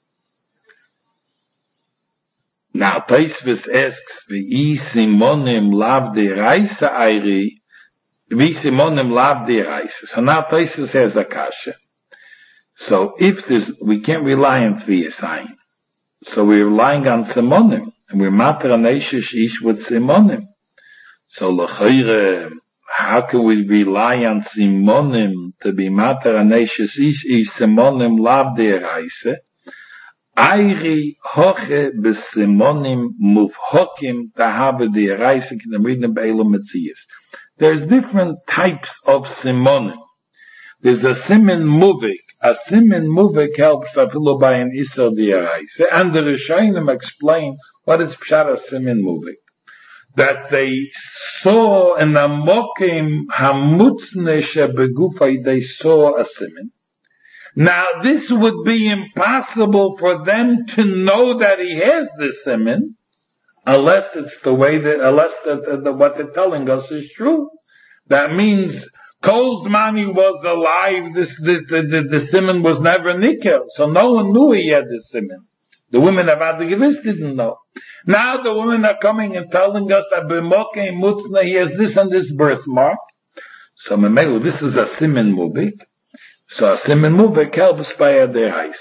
Now Taisvis asks the simonim lav de raisa ayri, vi simonim lav de raisa. So now Taisvis has a kasha. So if this, we can't rely on tviyas ayin. So we're relying on simonim, and we're mater aneshish ish with simonim. So l'chayre, how can we rely on simonim to be mater aneshish ish ish simonim lav de raisa? Ayri hoche besimonim muvhokim tahave de raisa kinamridna be'elu metzias. There's different types of simonim. There's a simin muvik. A simin muvik helps afilu by an isar de raisa. And the Rishonim explain what is pshat a simin muvik. That they saw in the mokim hamutzne shebegufay, they saw a simin. Now this would be impossible for them to know that he has this simin, unless it's the way that, unless the, the, the, what they're telling us is true. That means Kolzmani was alive, this, the, the, the, the simin was never nikel, so no one knew he had this simin. The women of Adagivis didn't know. Now the women are coming and telling us that b'mokei mutzna, he has this and this birthmark. So memelu, this is a simin mubik. So a simin mubik helps by a dehais.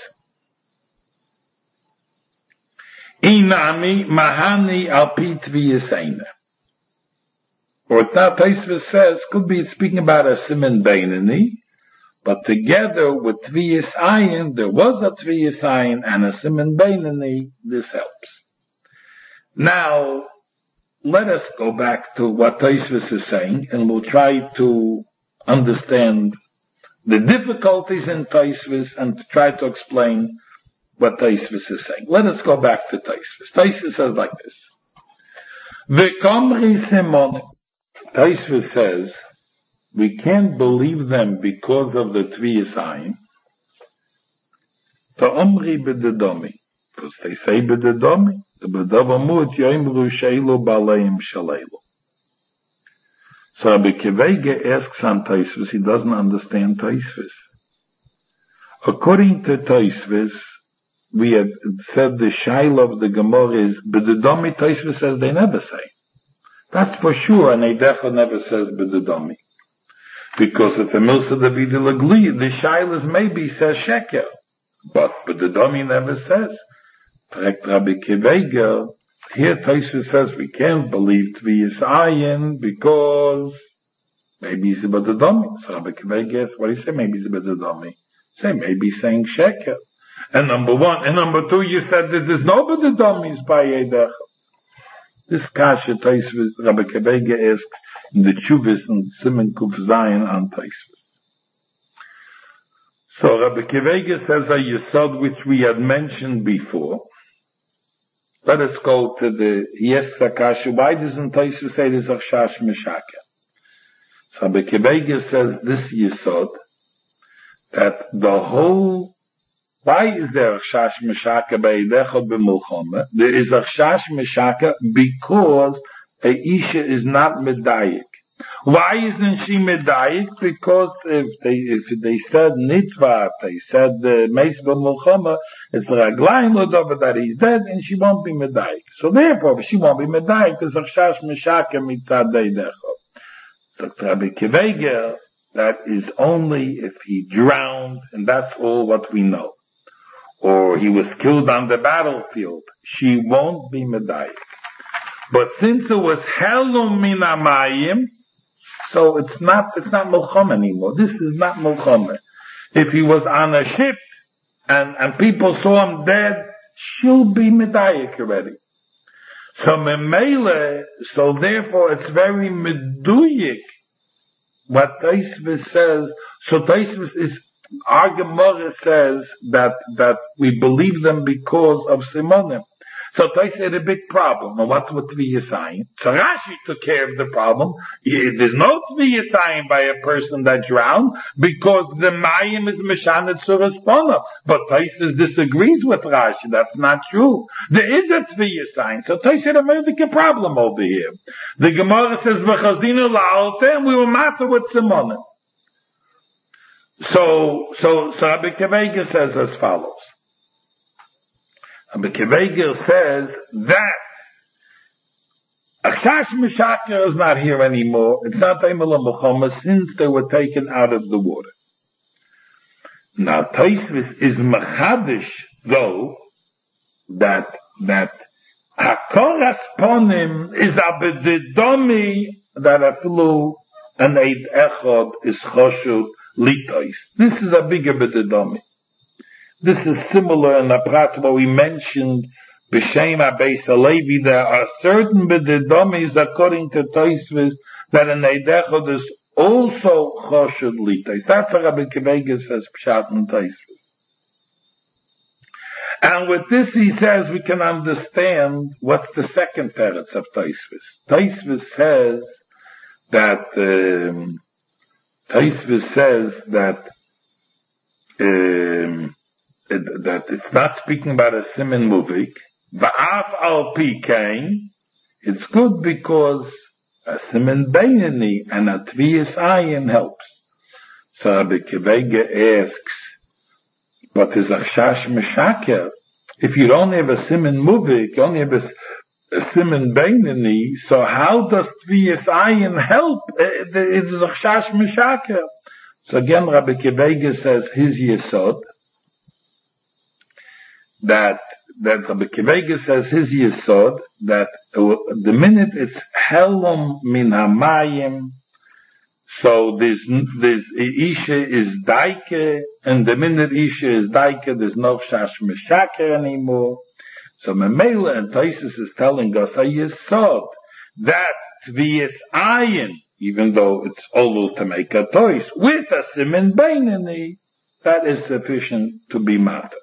Inami mahani alpi tviyaseina. Or now Taisva says, could be speaking about a simin beinani, but together with tviyas ayin, there was a tviyas ayin and a simin beinani, this helps. Now, let us go back to what Taisvis is saying, and we'll try to understand the difficulties in Taisvis and to try to explain what Taisvis is saying. Let us go back to Taisvis. Taisvis says like this. V'komri simonim. Taisva says, we can't believe them because of the Tviyas Ayin. The Omri B'Dedomi. Because they say B'Dedomi. The B'Davamut Yoimru Sheilu Baleim Shaleilu. So Rabbi Kevege asks on Taisvus, he doesn't understand Taisvus. According to Taisvus, we had said the Shail of the Gemara is, B'Dedomi Taisvus says they never say. That's for sure, and Eidecha never says B'Dedomi. Because it's a Milsa David Lagli, the Shail is maybe says Sheker. But B'Dedomi never says. Direct Rabbi Kevege, here Taisvus says we can't believe Tviyas Ayin because maybe he's a B'Dedomi. So Rabbi Kevege asks, what do you say? Maybe he's a B'Dedomi. Say, maybe he's saying Sheker. And number one, and number two, you said that there's no B'Dedomis by Eidecha. This kasha Taisvus, Rabbi Kevege asks in the Chuvas and Simen Kuf Zayin on Taisvus. So Rabbi Kevege says a Yesod which we had mentioned before. Let us go to the Yes Sakasha. Why doesn't Taisvus say there's a Chash Meshaka? So Rabbi Kevege says this Yesod, that the whole, why is there a Chash Meshaka by Eidecha b'Mulchama? There is a Chash Meshaka because a Isha is not Medayik. Why isn't she Medayik? Because if they, if they said Nitva, they said the Meis b'Mulchama, it's Raglaim Lodova that he's dead, and she won't be Medayik. So therefore, if she won't be Medayik, there's a Chash Meshaka mitzad Eidecha. So Rabbi Kevege, that is only if he drowned, and that's all what we know. Or he was killed on the battlefield. She won't be Medayik. But since it was Helum min Amayim, so it's not, it's not Mulchama anymore. This is not Mulchama. If he was on a ship, and, and people saw him dead, she'll be Medayik already. So Memele, so therefore it's very Meduyik, what Taisvus says. So Taisvus is, our Gemara says that, that we believe them because of Simonim. So Taisvus had a big problem. And what's with Tviyas Ayin? So Rashi took care of the problem. There's no Tviyas Ayin by a person that drowned because the Mayim is Meshanet Surespona. But Taisvus disagrees with Rashi. That's not true. There is a Tviyas Ayin. So Taisvus had a medical problem over here. The Gemara says, V'chazinu la'alte, and we were matter with Simonim. So, so, so Rabbi Kevege says as follows. Rabbi Kevege says that Akshash Meshaka is not here anymore. It's not Eimel Muhammad since they were taken out of the water. Now Taisvus is Machadish though that that Hakoras Ponim is Abedidomi that Afilu and Eid Echod is Choshut Litois. This is a bigger Bedidomi. This is similar in the prat where we mentioned B'Shem HaBeis HaLevi. There are certain Bedidomis according to Taisvus that in Eid Echod is also Choshut Litois. That's what Rabbi Kevege says Pshat and Taisvus. And with this he says we can understand what's the second teretz of Taisvus. Taisvus says that um, Taisvus says that um, it, that it's not speaking about a siman muvik. Va'af al pi kain. It's good because a siman beinani and a tviyas ayin helps. So Rabbi Kevege asks, but is a chash meshaker? If you don't have a siman muvik, you only have a a siman beinani, so how does tviyas ayin help? It is a chash meshaker. So again, Rabbi Kevege says his yesod, that, that Rabbi Kevege says his yesod, that uh, the minute it's helum min hamayim, so there's, there's, Isha is daike, and the minute Isha is daike, there's no chash meshaker anymore. So Memela and Taisus is telling us a yesod, that tviyas ayin, even though it's all to make a tois, with a siman beinani, that is sufficient to be matter.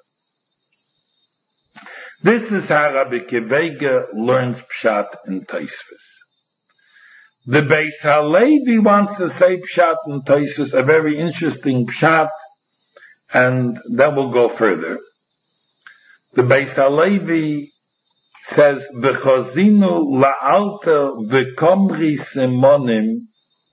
This is how Rabbi Kevege learns Pshat in Taisvus. The Beis Halevi wants to say pshat in Tosfos, a very interesting pshat, and then we'll go further. The Beis Halevi says, "V'chazinu la'alta v'komri simonim,"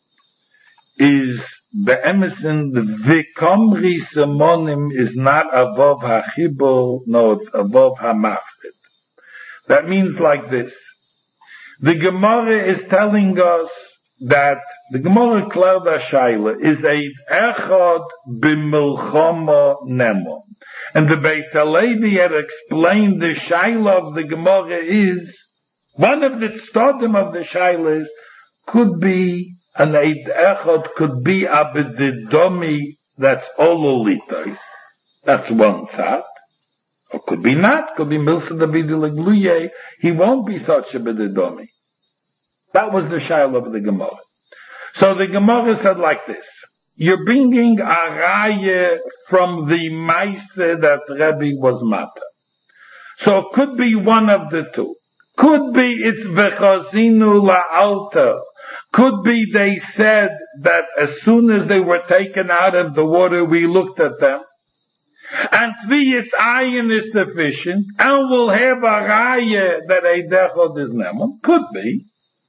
is the emerson, the v'komri simonim is not above hachibur, no, it's above hamafrid. That means like this. The Gemara is telling us that the Gemara Klauda Shaila is a echad b'milchama nemo. And the Beis Halevi had explained the Shaila of the Gemara is, one of the stadim of the Shaila is, could be an eid echad, could be abididomi, that's ololitos. That's one side. Or could be not, could be Milsa Davidi Legluye, he won't be such a bididomi. That was the Shaila of the Gemara. So the Gemara said like this, you're bringing a raya from the Maise that Rebbe was Mata. So it could be one of the two. Could be it's Vechazinu La'alta. Could be they said that as soon as they were taken out of the water, we looked at them. And Tviyas Ayin is sufficient, and we'll have a raya that a dechod is nemon. Could be.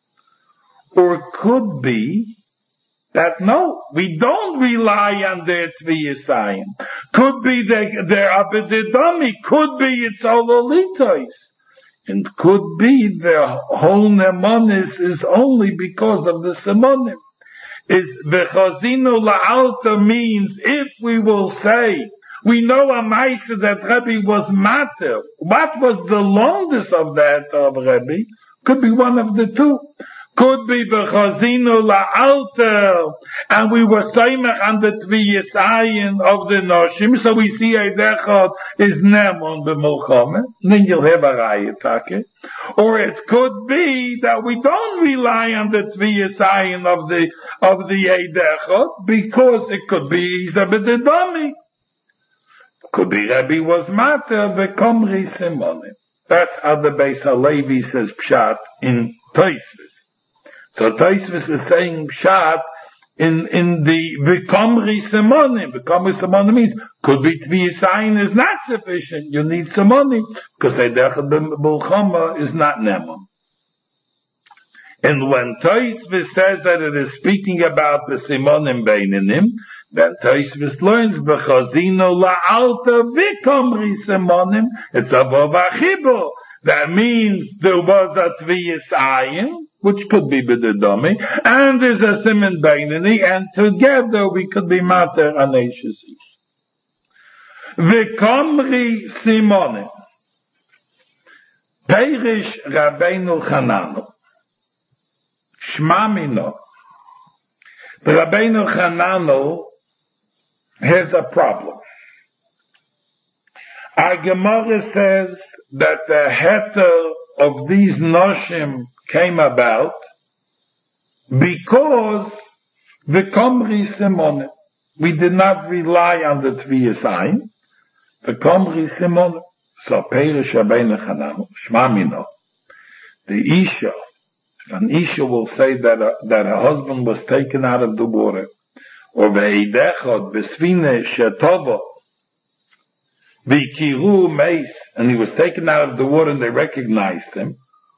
Or it could be that no, we don't rely on their Tviyas Ayin. Could be they, they're abedidami. Could be it's ololitos. And could be their whole nemonis is only because of the simonim. Is v'chazinu la'alta means if we will say, we know a Maisa that Rebbe was matter. What was the longest of that of Rebbe? Could be one of the two. Could be Bechazinu La'alter, and we were Saimach on the Tviyas Ayin of the Noshim, so we see a Dechot is Nemon B'Mulchome, then you'll have a Rayatake. Or it could be that we don't rely on the Tviyas Ayin of the, of the Eidechot, because it could be Izabedidami. Could be Rebbe was Mater, V'Komri Simonim. That's how the Beis Halevi says Pshat in Tosfos. So Tosfos is saying Pshat in, in the V'Komri Simonim. V'Komri Simonim means, could be Tviyas Ayin is not sufficient. You need Simonim, because Eidechad B'Mulchama is not Nemon. And when Tosfos says that it is speaking about the Simonim Beinanim, then Tosfos learns B'chazino la'alta v'komri simonim. It's above achibur. That means there was a Tviyas Ayin, which could be b'dedami, and there's a simon beinani, and together we could be mater aneishis. V'komri simonim. Peirish Rabbeinu Chananel. Shma mino. The Rabbeinu Chananel has a problem. Our Gemara says that the heter of these noshim came about because the komri simone. We did not rely on the Tviyas Ayin. The komri simone. So Peirish Rabbeinu Chananel, Shma mino. The Isha, if an Isha will say that a, that her husband was taken out of the water, or ve'idechot besvine shetova v'kiru meis, and he was taken out of the water and they recognized him,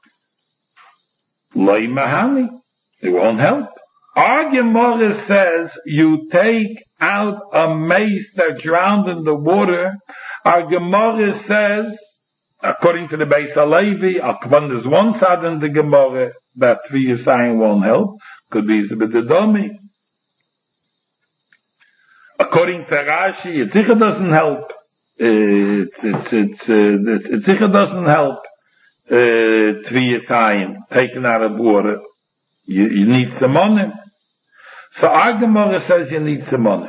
loy mahani, they won't help. Our Gemara says you take out a mace that drowned in the water. Our Gemara says, according to the Beis Halevi, there's one side in the Gemara that Tviyas Ayin won't help, could be Zebedidomi. According to Rashi, it sicher doesn't help. It, it, it, it, it sicher doesn't help uh, Tviyas Ayin, taken out of water. You, you need some money. So our Gemara says you need some money.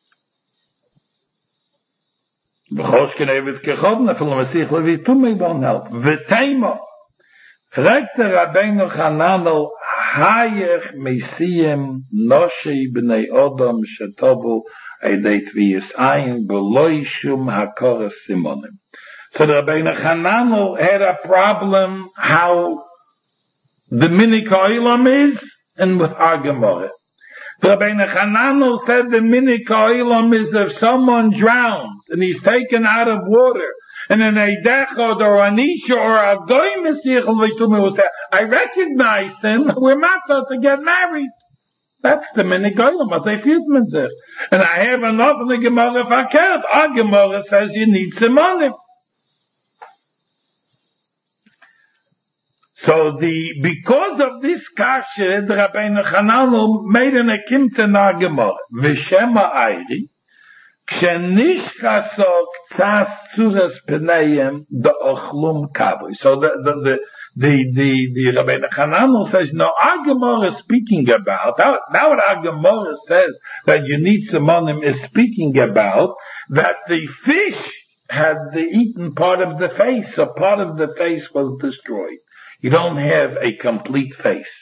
B'choshken evet kechodna, from the Masich Levi Tumei won't help. V'teima, fragt der Rabbeinu Chananel, hayech mesiyem noshei b'nei odom shetovu eidei Tviyas Ayin b'loi shum hakoras simonim. So the Rabbeinu Chananel had a problem how the minik ha'olam is, and with our Gemara. Rabbeinu Hananel said the minik ha'olam is if someone drowns and he's taken out of water, and an eidechod or anisha or a goy mesichel v'tumah will say, I recognize him, we're matzah to get married. That's the minik ha'olam, as I feel myself. And I have enough in the Gemara fakert. Our Gemara says you need simonim. So the, because of this kasha, the Rabbeinu Hananel made an akimta na Gemara. V'shema ayri, k'shenish chasok tzas tzuras penayim da'ochlum kavri. So the, the, the, the, the, the Rabbeinu Hananel says, no, our Gemara is speaking about, now, now what our Gemara says that you need simonim is speaking about that the fish had the eaten part of the face, so part of the face was destroyed. You don't have a complete face.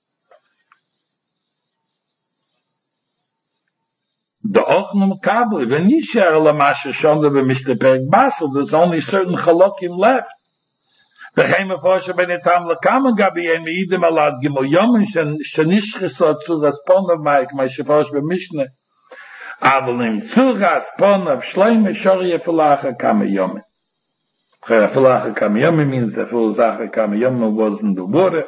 The Ochnum Kabli, when you share a Lamasha Shonda with Mister Perek Basel, there's only certain Chalokim left. The Chema Fosha Benetam Lakama Gabi Emi Idim Alad Gimel Yom Shanish Chesot Tzuras Ponav Maik My Shefosh B'Mishne Avalim Tzuras Ponav Shleim Shori Yefalacha Kama Yom. Yefalacha Kama Yom means the full Zacha Kama Yom was in the water.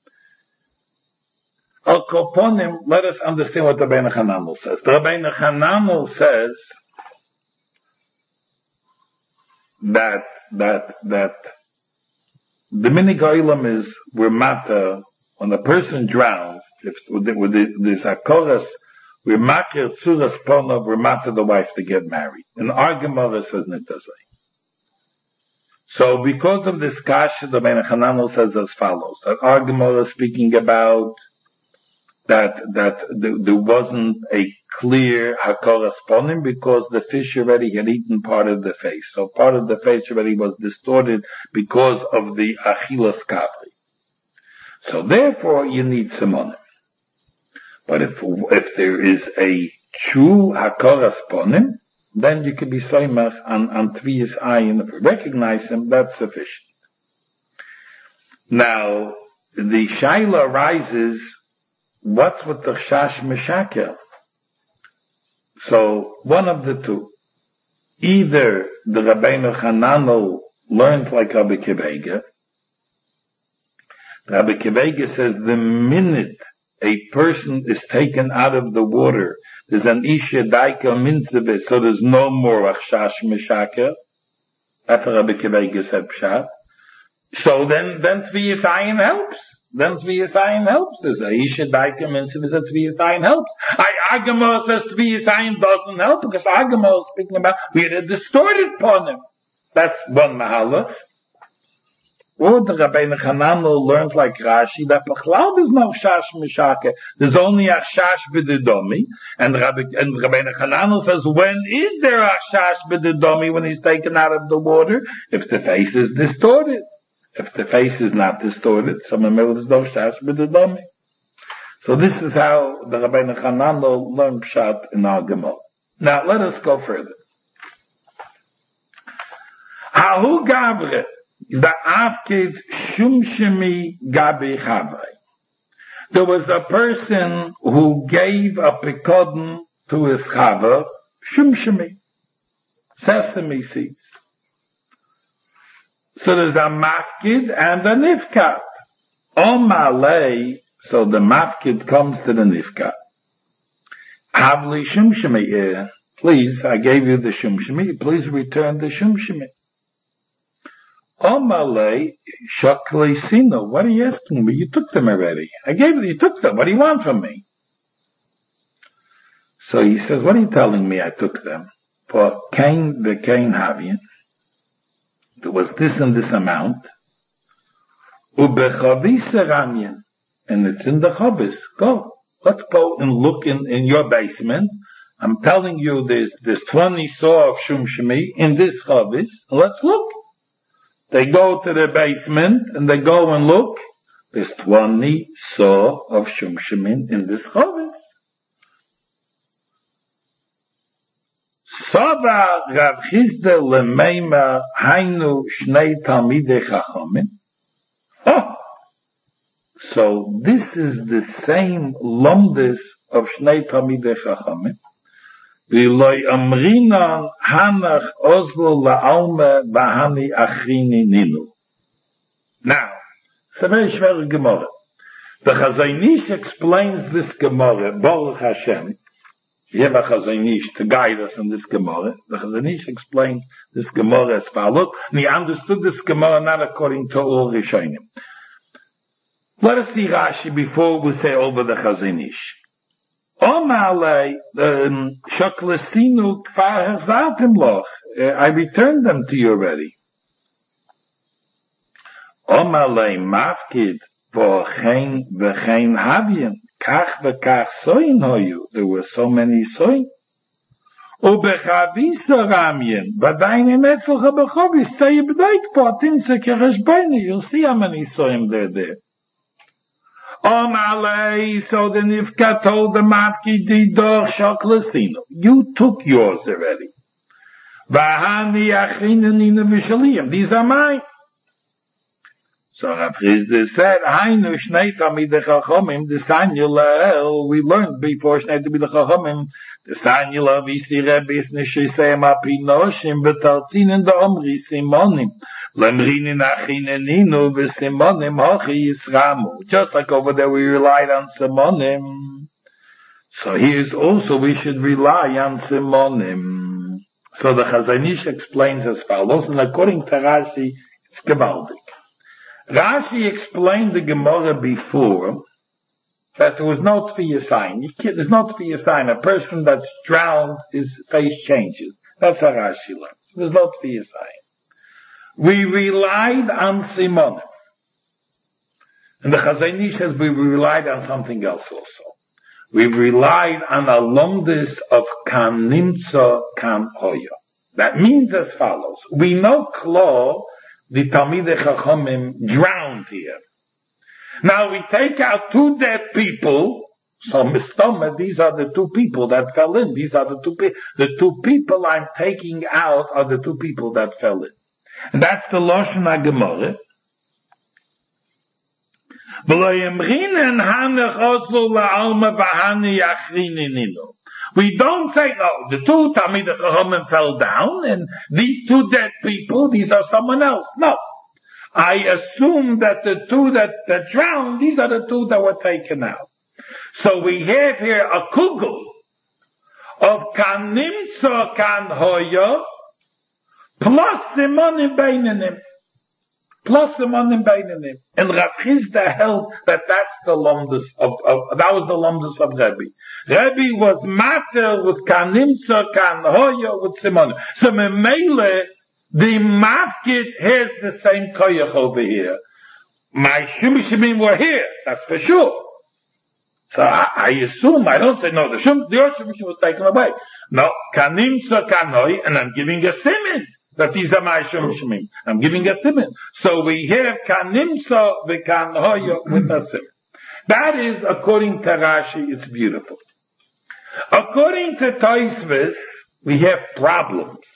Al Koponim, let us understand what the Rabbeinu Hananel says. The Rabbeinu Hananel says that that that the minig ha'olam is where mata, when a person drowns, if with the, with the, the zakoras, we're makir tzuras ponav, we're mata the wife to get married. And our Gemara says nitazay. So because of this kasha, the Rabbeinu Hananel says as follows: that our Gemara is speaking about that that there, there wasn't a clear hakoresponding because the fish already had eaten part of the face. So part of the face already was distorted because of the achilas kavri. So therefore you need simonim. But if if there is a true hakoresponding, then you can be soymach on, on tviyas ayin. If you recognize him, that's sufficient. Now, the shaila arises, what's with the chash meshakel? So, one of the two. Either the Rabbeinu Hananel learned like Rabbi Kivega. Rabbi Kivega says the minute a person is taken out of the water, there's an isha daika minzebe, so there's no more chash meshakel. That's what Rabbi Kivega said pshat. So then, then tviyas ayin helps. Then tviyas ayin helps. There's a isha daika minzebe, so tviyas ayin helps. I, Agamor says tviyas ayin doesn't help because Agamor is speaking about we had a distorted ponim. That's one mahala. Or the Rabbeinu Hananel learned like Rashi that Bechlal is no chash mishake. There's only a chash b'didomi, and Rabbi and Rabbeinu Hananel says, when is there a chash b'didomi when he's taken out of the water? If the face is distorted. If the face is not distorted, so there's no chash b'didomi. So this is how the Rabbeinu Hananel learned pshat in our Gemara. Now let us go further. Hahu Gavre. The Avkid Shumshimi Gabi Chavai. There was a person who gave a pekodin to his Chava, Shumshimi, sesame seeds. So there's a Mafkid and a Nifkat. On Malay, so the Mafkid comes to the Nifkat. Havli Shumshimi, please, I gave you the Shumshimi, please return the Shumshimi. Omalei Shakli Sino, what are you asking me? You took them already. I gave you, you took them. What do you want from me? So he says, what are you telling me I took them? For Cain, the Cain Havian, there was this and this amount. Ubechavisa Ramyan, and it's in the Chavis. Go. Let's go and look in, in your basement. I'm telling you there's, there's twenty saw of Shumshimi in this Chavis. Let's look. They go to the basement and they go and look. There's twenty saw of Shumshimin in this chavis. Sava Rav Chizda lemeima hainu shnei talmidei chachamim. Oh, So this is the same lomdis of Shnei Talmidei Chachamim. V'loi amrinan hanach ozlo la'alme b'hani achrini ninu. Now, it's a very schwer Gemara. The Chazon Ish explains this Gemara, Baruch Hashem. You have a Chazon Ish to guide us in this Gemara. The Chazon Ish explains this Gemara as follows, and he understood this Gemara not according to all Rishonim. Let us see Rashi before we say over the Chazon Ish. Omalei shaklesinu kfar herzatim loch. I returned them to you already. Omalei mafkid v'chein v'chein havyin kach v'kach soin hoyu. There were so many soin. Ubechavisa ramyin v'dayin emetzlcha b'chovis say b'daik potim tzekecheshbeni. You'll see how many soin there there. Omalei, so the Nifka told the Mafki Didor Shoklasino, you took yours already. Vahani Achinanina Vishaliyam, these are mine. So Rav Chisda said, Hainu Shnei Talmidei Chachamim, the Sanyula, we learned before Shnei Talmidei Chachamim, the Sanyula, Visi Rebis Nishisei Mapinoshim, Betalzin and the Omri Simonim. Lemrinin achineninu v'simonim hochi yisramu. Just like over there we relied on simonim. So here's also we should rely on simonim. So the Chazon Ish explains as follows, and according to Rashi, it's Gevaldik. Rashi explained the Gemara before that there was no tefillah sign. There's no tefillah sign. A person that's drowned, his face changes. That's how Rashi learns. There's no tefillah sign. We relied on Simonim. And the Chazon Ish says we relied on something else also. We relied on a lomdis of kan nimtza kan hoya. That means as follows. We know Klo, the Talmidei Chachamim, drowned here. Now we take out two dead people. So Mistoma, these are the two people that fell in. These are the two people. The two people I'm taking out are the two people that fell in. And that's the Lashon HaGemara. We don't say, no, the two Talmidei Chachamim fell down, and these two dead people, these are someone else. No. I assume that the two that, that drowned, these are the two that were taken out. So we have here a kugel of kan nimtza kan hoya, plus simonim beinenim. Plus simonim beinenim. And Rav Chisda held that that's the lomdus of, of, that was the lomdus of Rebbe. Rebbe was matter with kan nimtza kan hoya with simonim. So memele, the mafkid has the same koyach over here. My shumishimim were here, that's for sure. So I, I assume, I don't say no, the shum, the shumishim was taken away. No, kan nimtza kan hoya, and I'm giving a simin. That these are my shumishimim. I'm giving a simin. So we have kan nimtza v'kan hoya with a simin. That is, according to Rashi, it's beautiful. According to Tosfos, we have problems.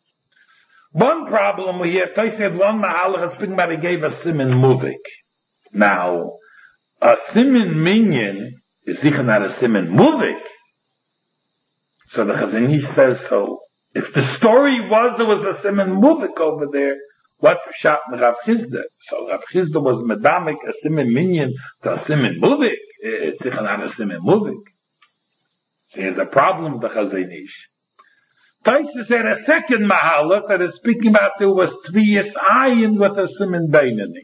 One problem we have, Tosfos had one mahalach speaking about he gave a simin muvik. Now, a simin minyan is sicher not a simin muvik. So the Chazon Ish says so. If the story was there was a simin muvik over there, what shot Rav Chisda? So Rav Chisda was medamik a simin minyan to a simin muvik. It's sicher not a simin muvik. So here's a problem with the Chazon Ish. Tosfos said a second mahalach that is speaking about there was tviyas ayin with a simin beinani.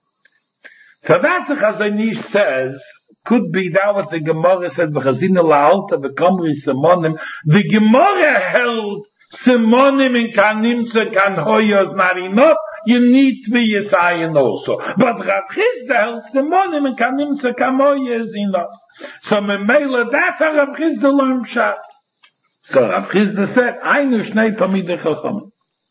So that the Chazon Ish says could be that what the Gemara said v'chazina la'alta v'kamri simonim. The Gemara held simonim and kan nimtza kan hoya is not enough. You need tviyas ayin also. But Rav Chisda held simonim and kan nimtza kan hoya is enough. So memela that's how Rav Chisda learned pshat. So Rav Chisda said, Ainu Shnei Talmidei Chachamim.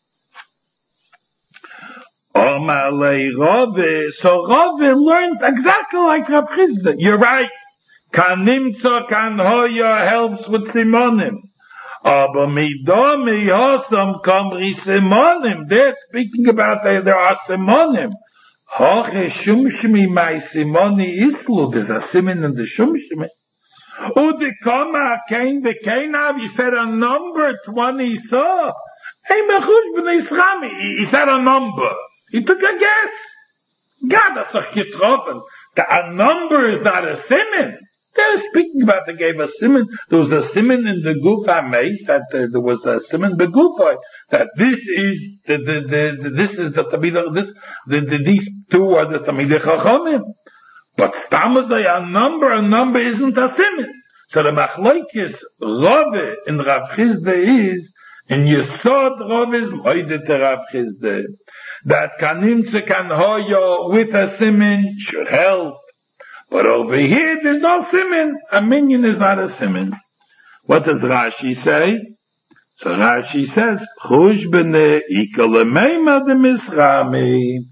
Omalei Rave. So Rave learned exactly like Rav Chisda. You're right. Kan nimtza kan hoya helps with simonim. Aber midom yosam kamri simonim. They're speaking about there, there are simonim. Hoche shumshmi my simoni islu. There's a simin in the shumshmi. Ude koma kain the kainav. He said a number twenty saw. Hey mechush b'nei Isrami. He said a number. He took a guess. God, that's a getroffen. A number is not a simin. They're speaking about they gave a simin. There was a simin in the Gufa Meis, that uh, there was a simin begufay, that this is the, the, the, the this is the Tamid, this, the, the, these two are the Tamid Chachamim. But Stamazay, a number, a number isn't a simin. So the Machlaikis Rave in Rav Chizde is, in Yesod Rave is Moide to Rav Chizde. That Kanimtze Kan Hoyo with a simin should help. But over here, there's no simin. A minion is not a simin. What does Rashi say? So Rashi says, Chush b'nei ikale meima de Misrami.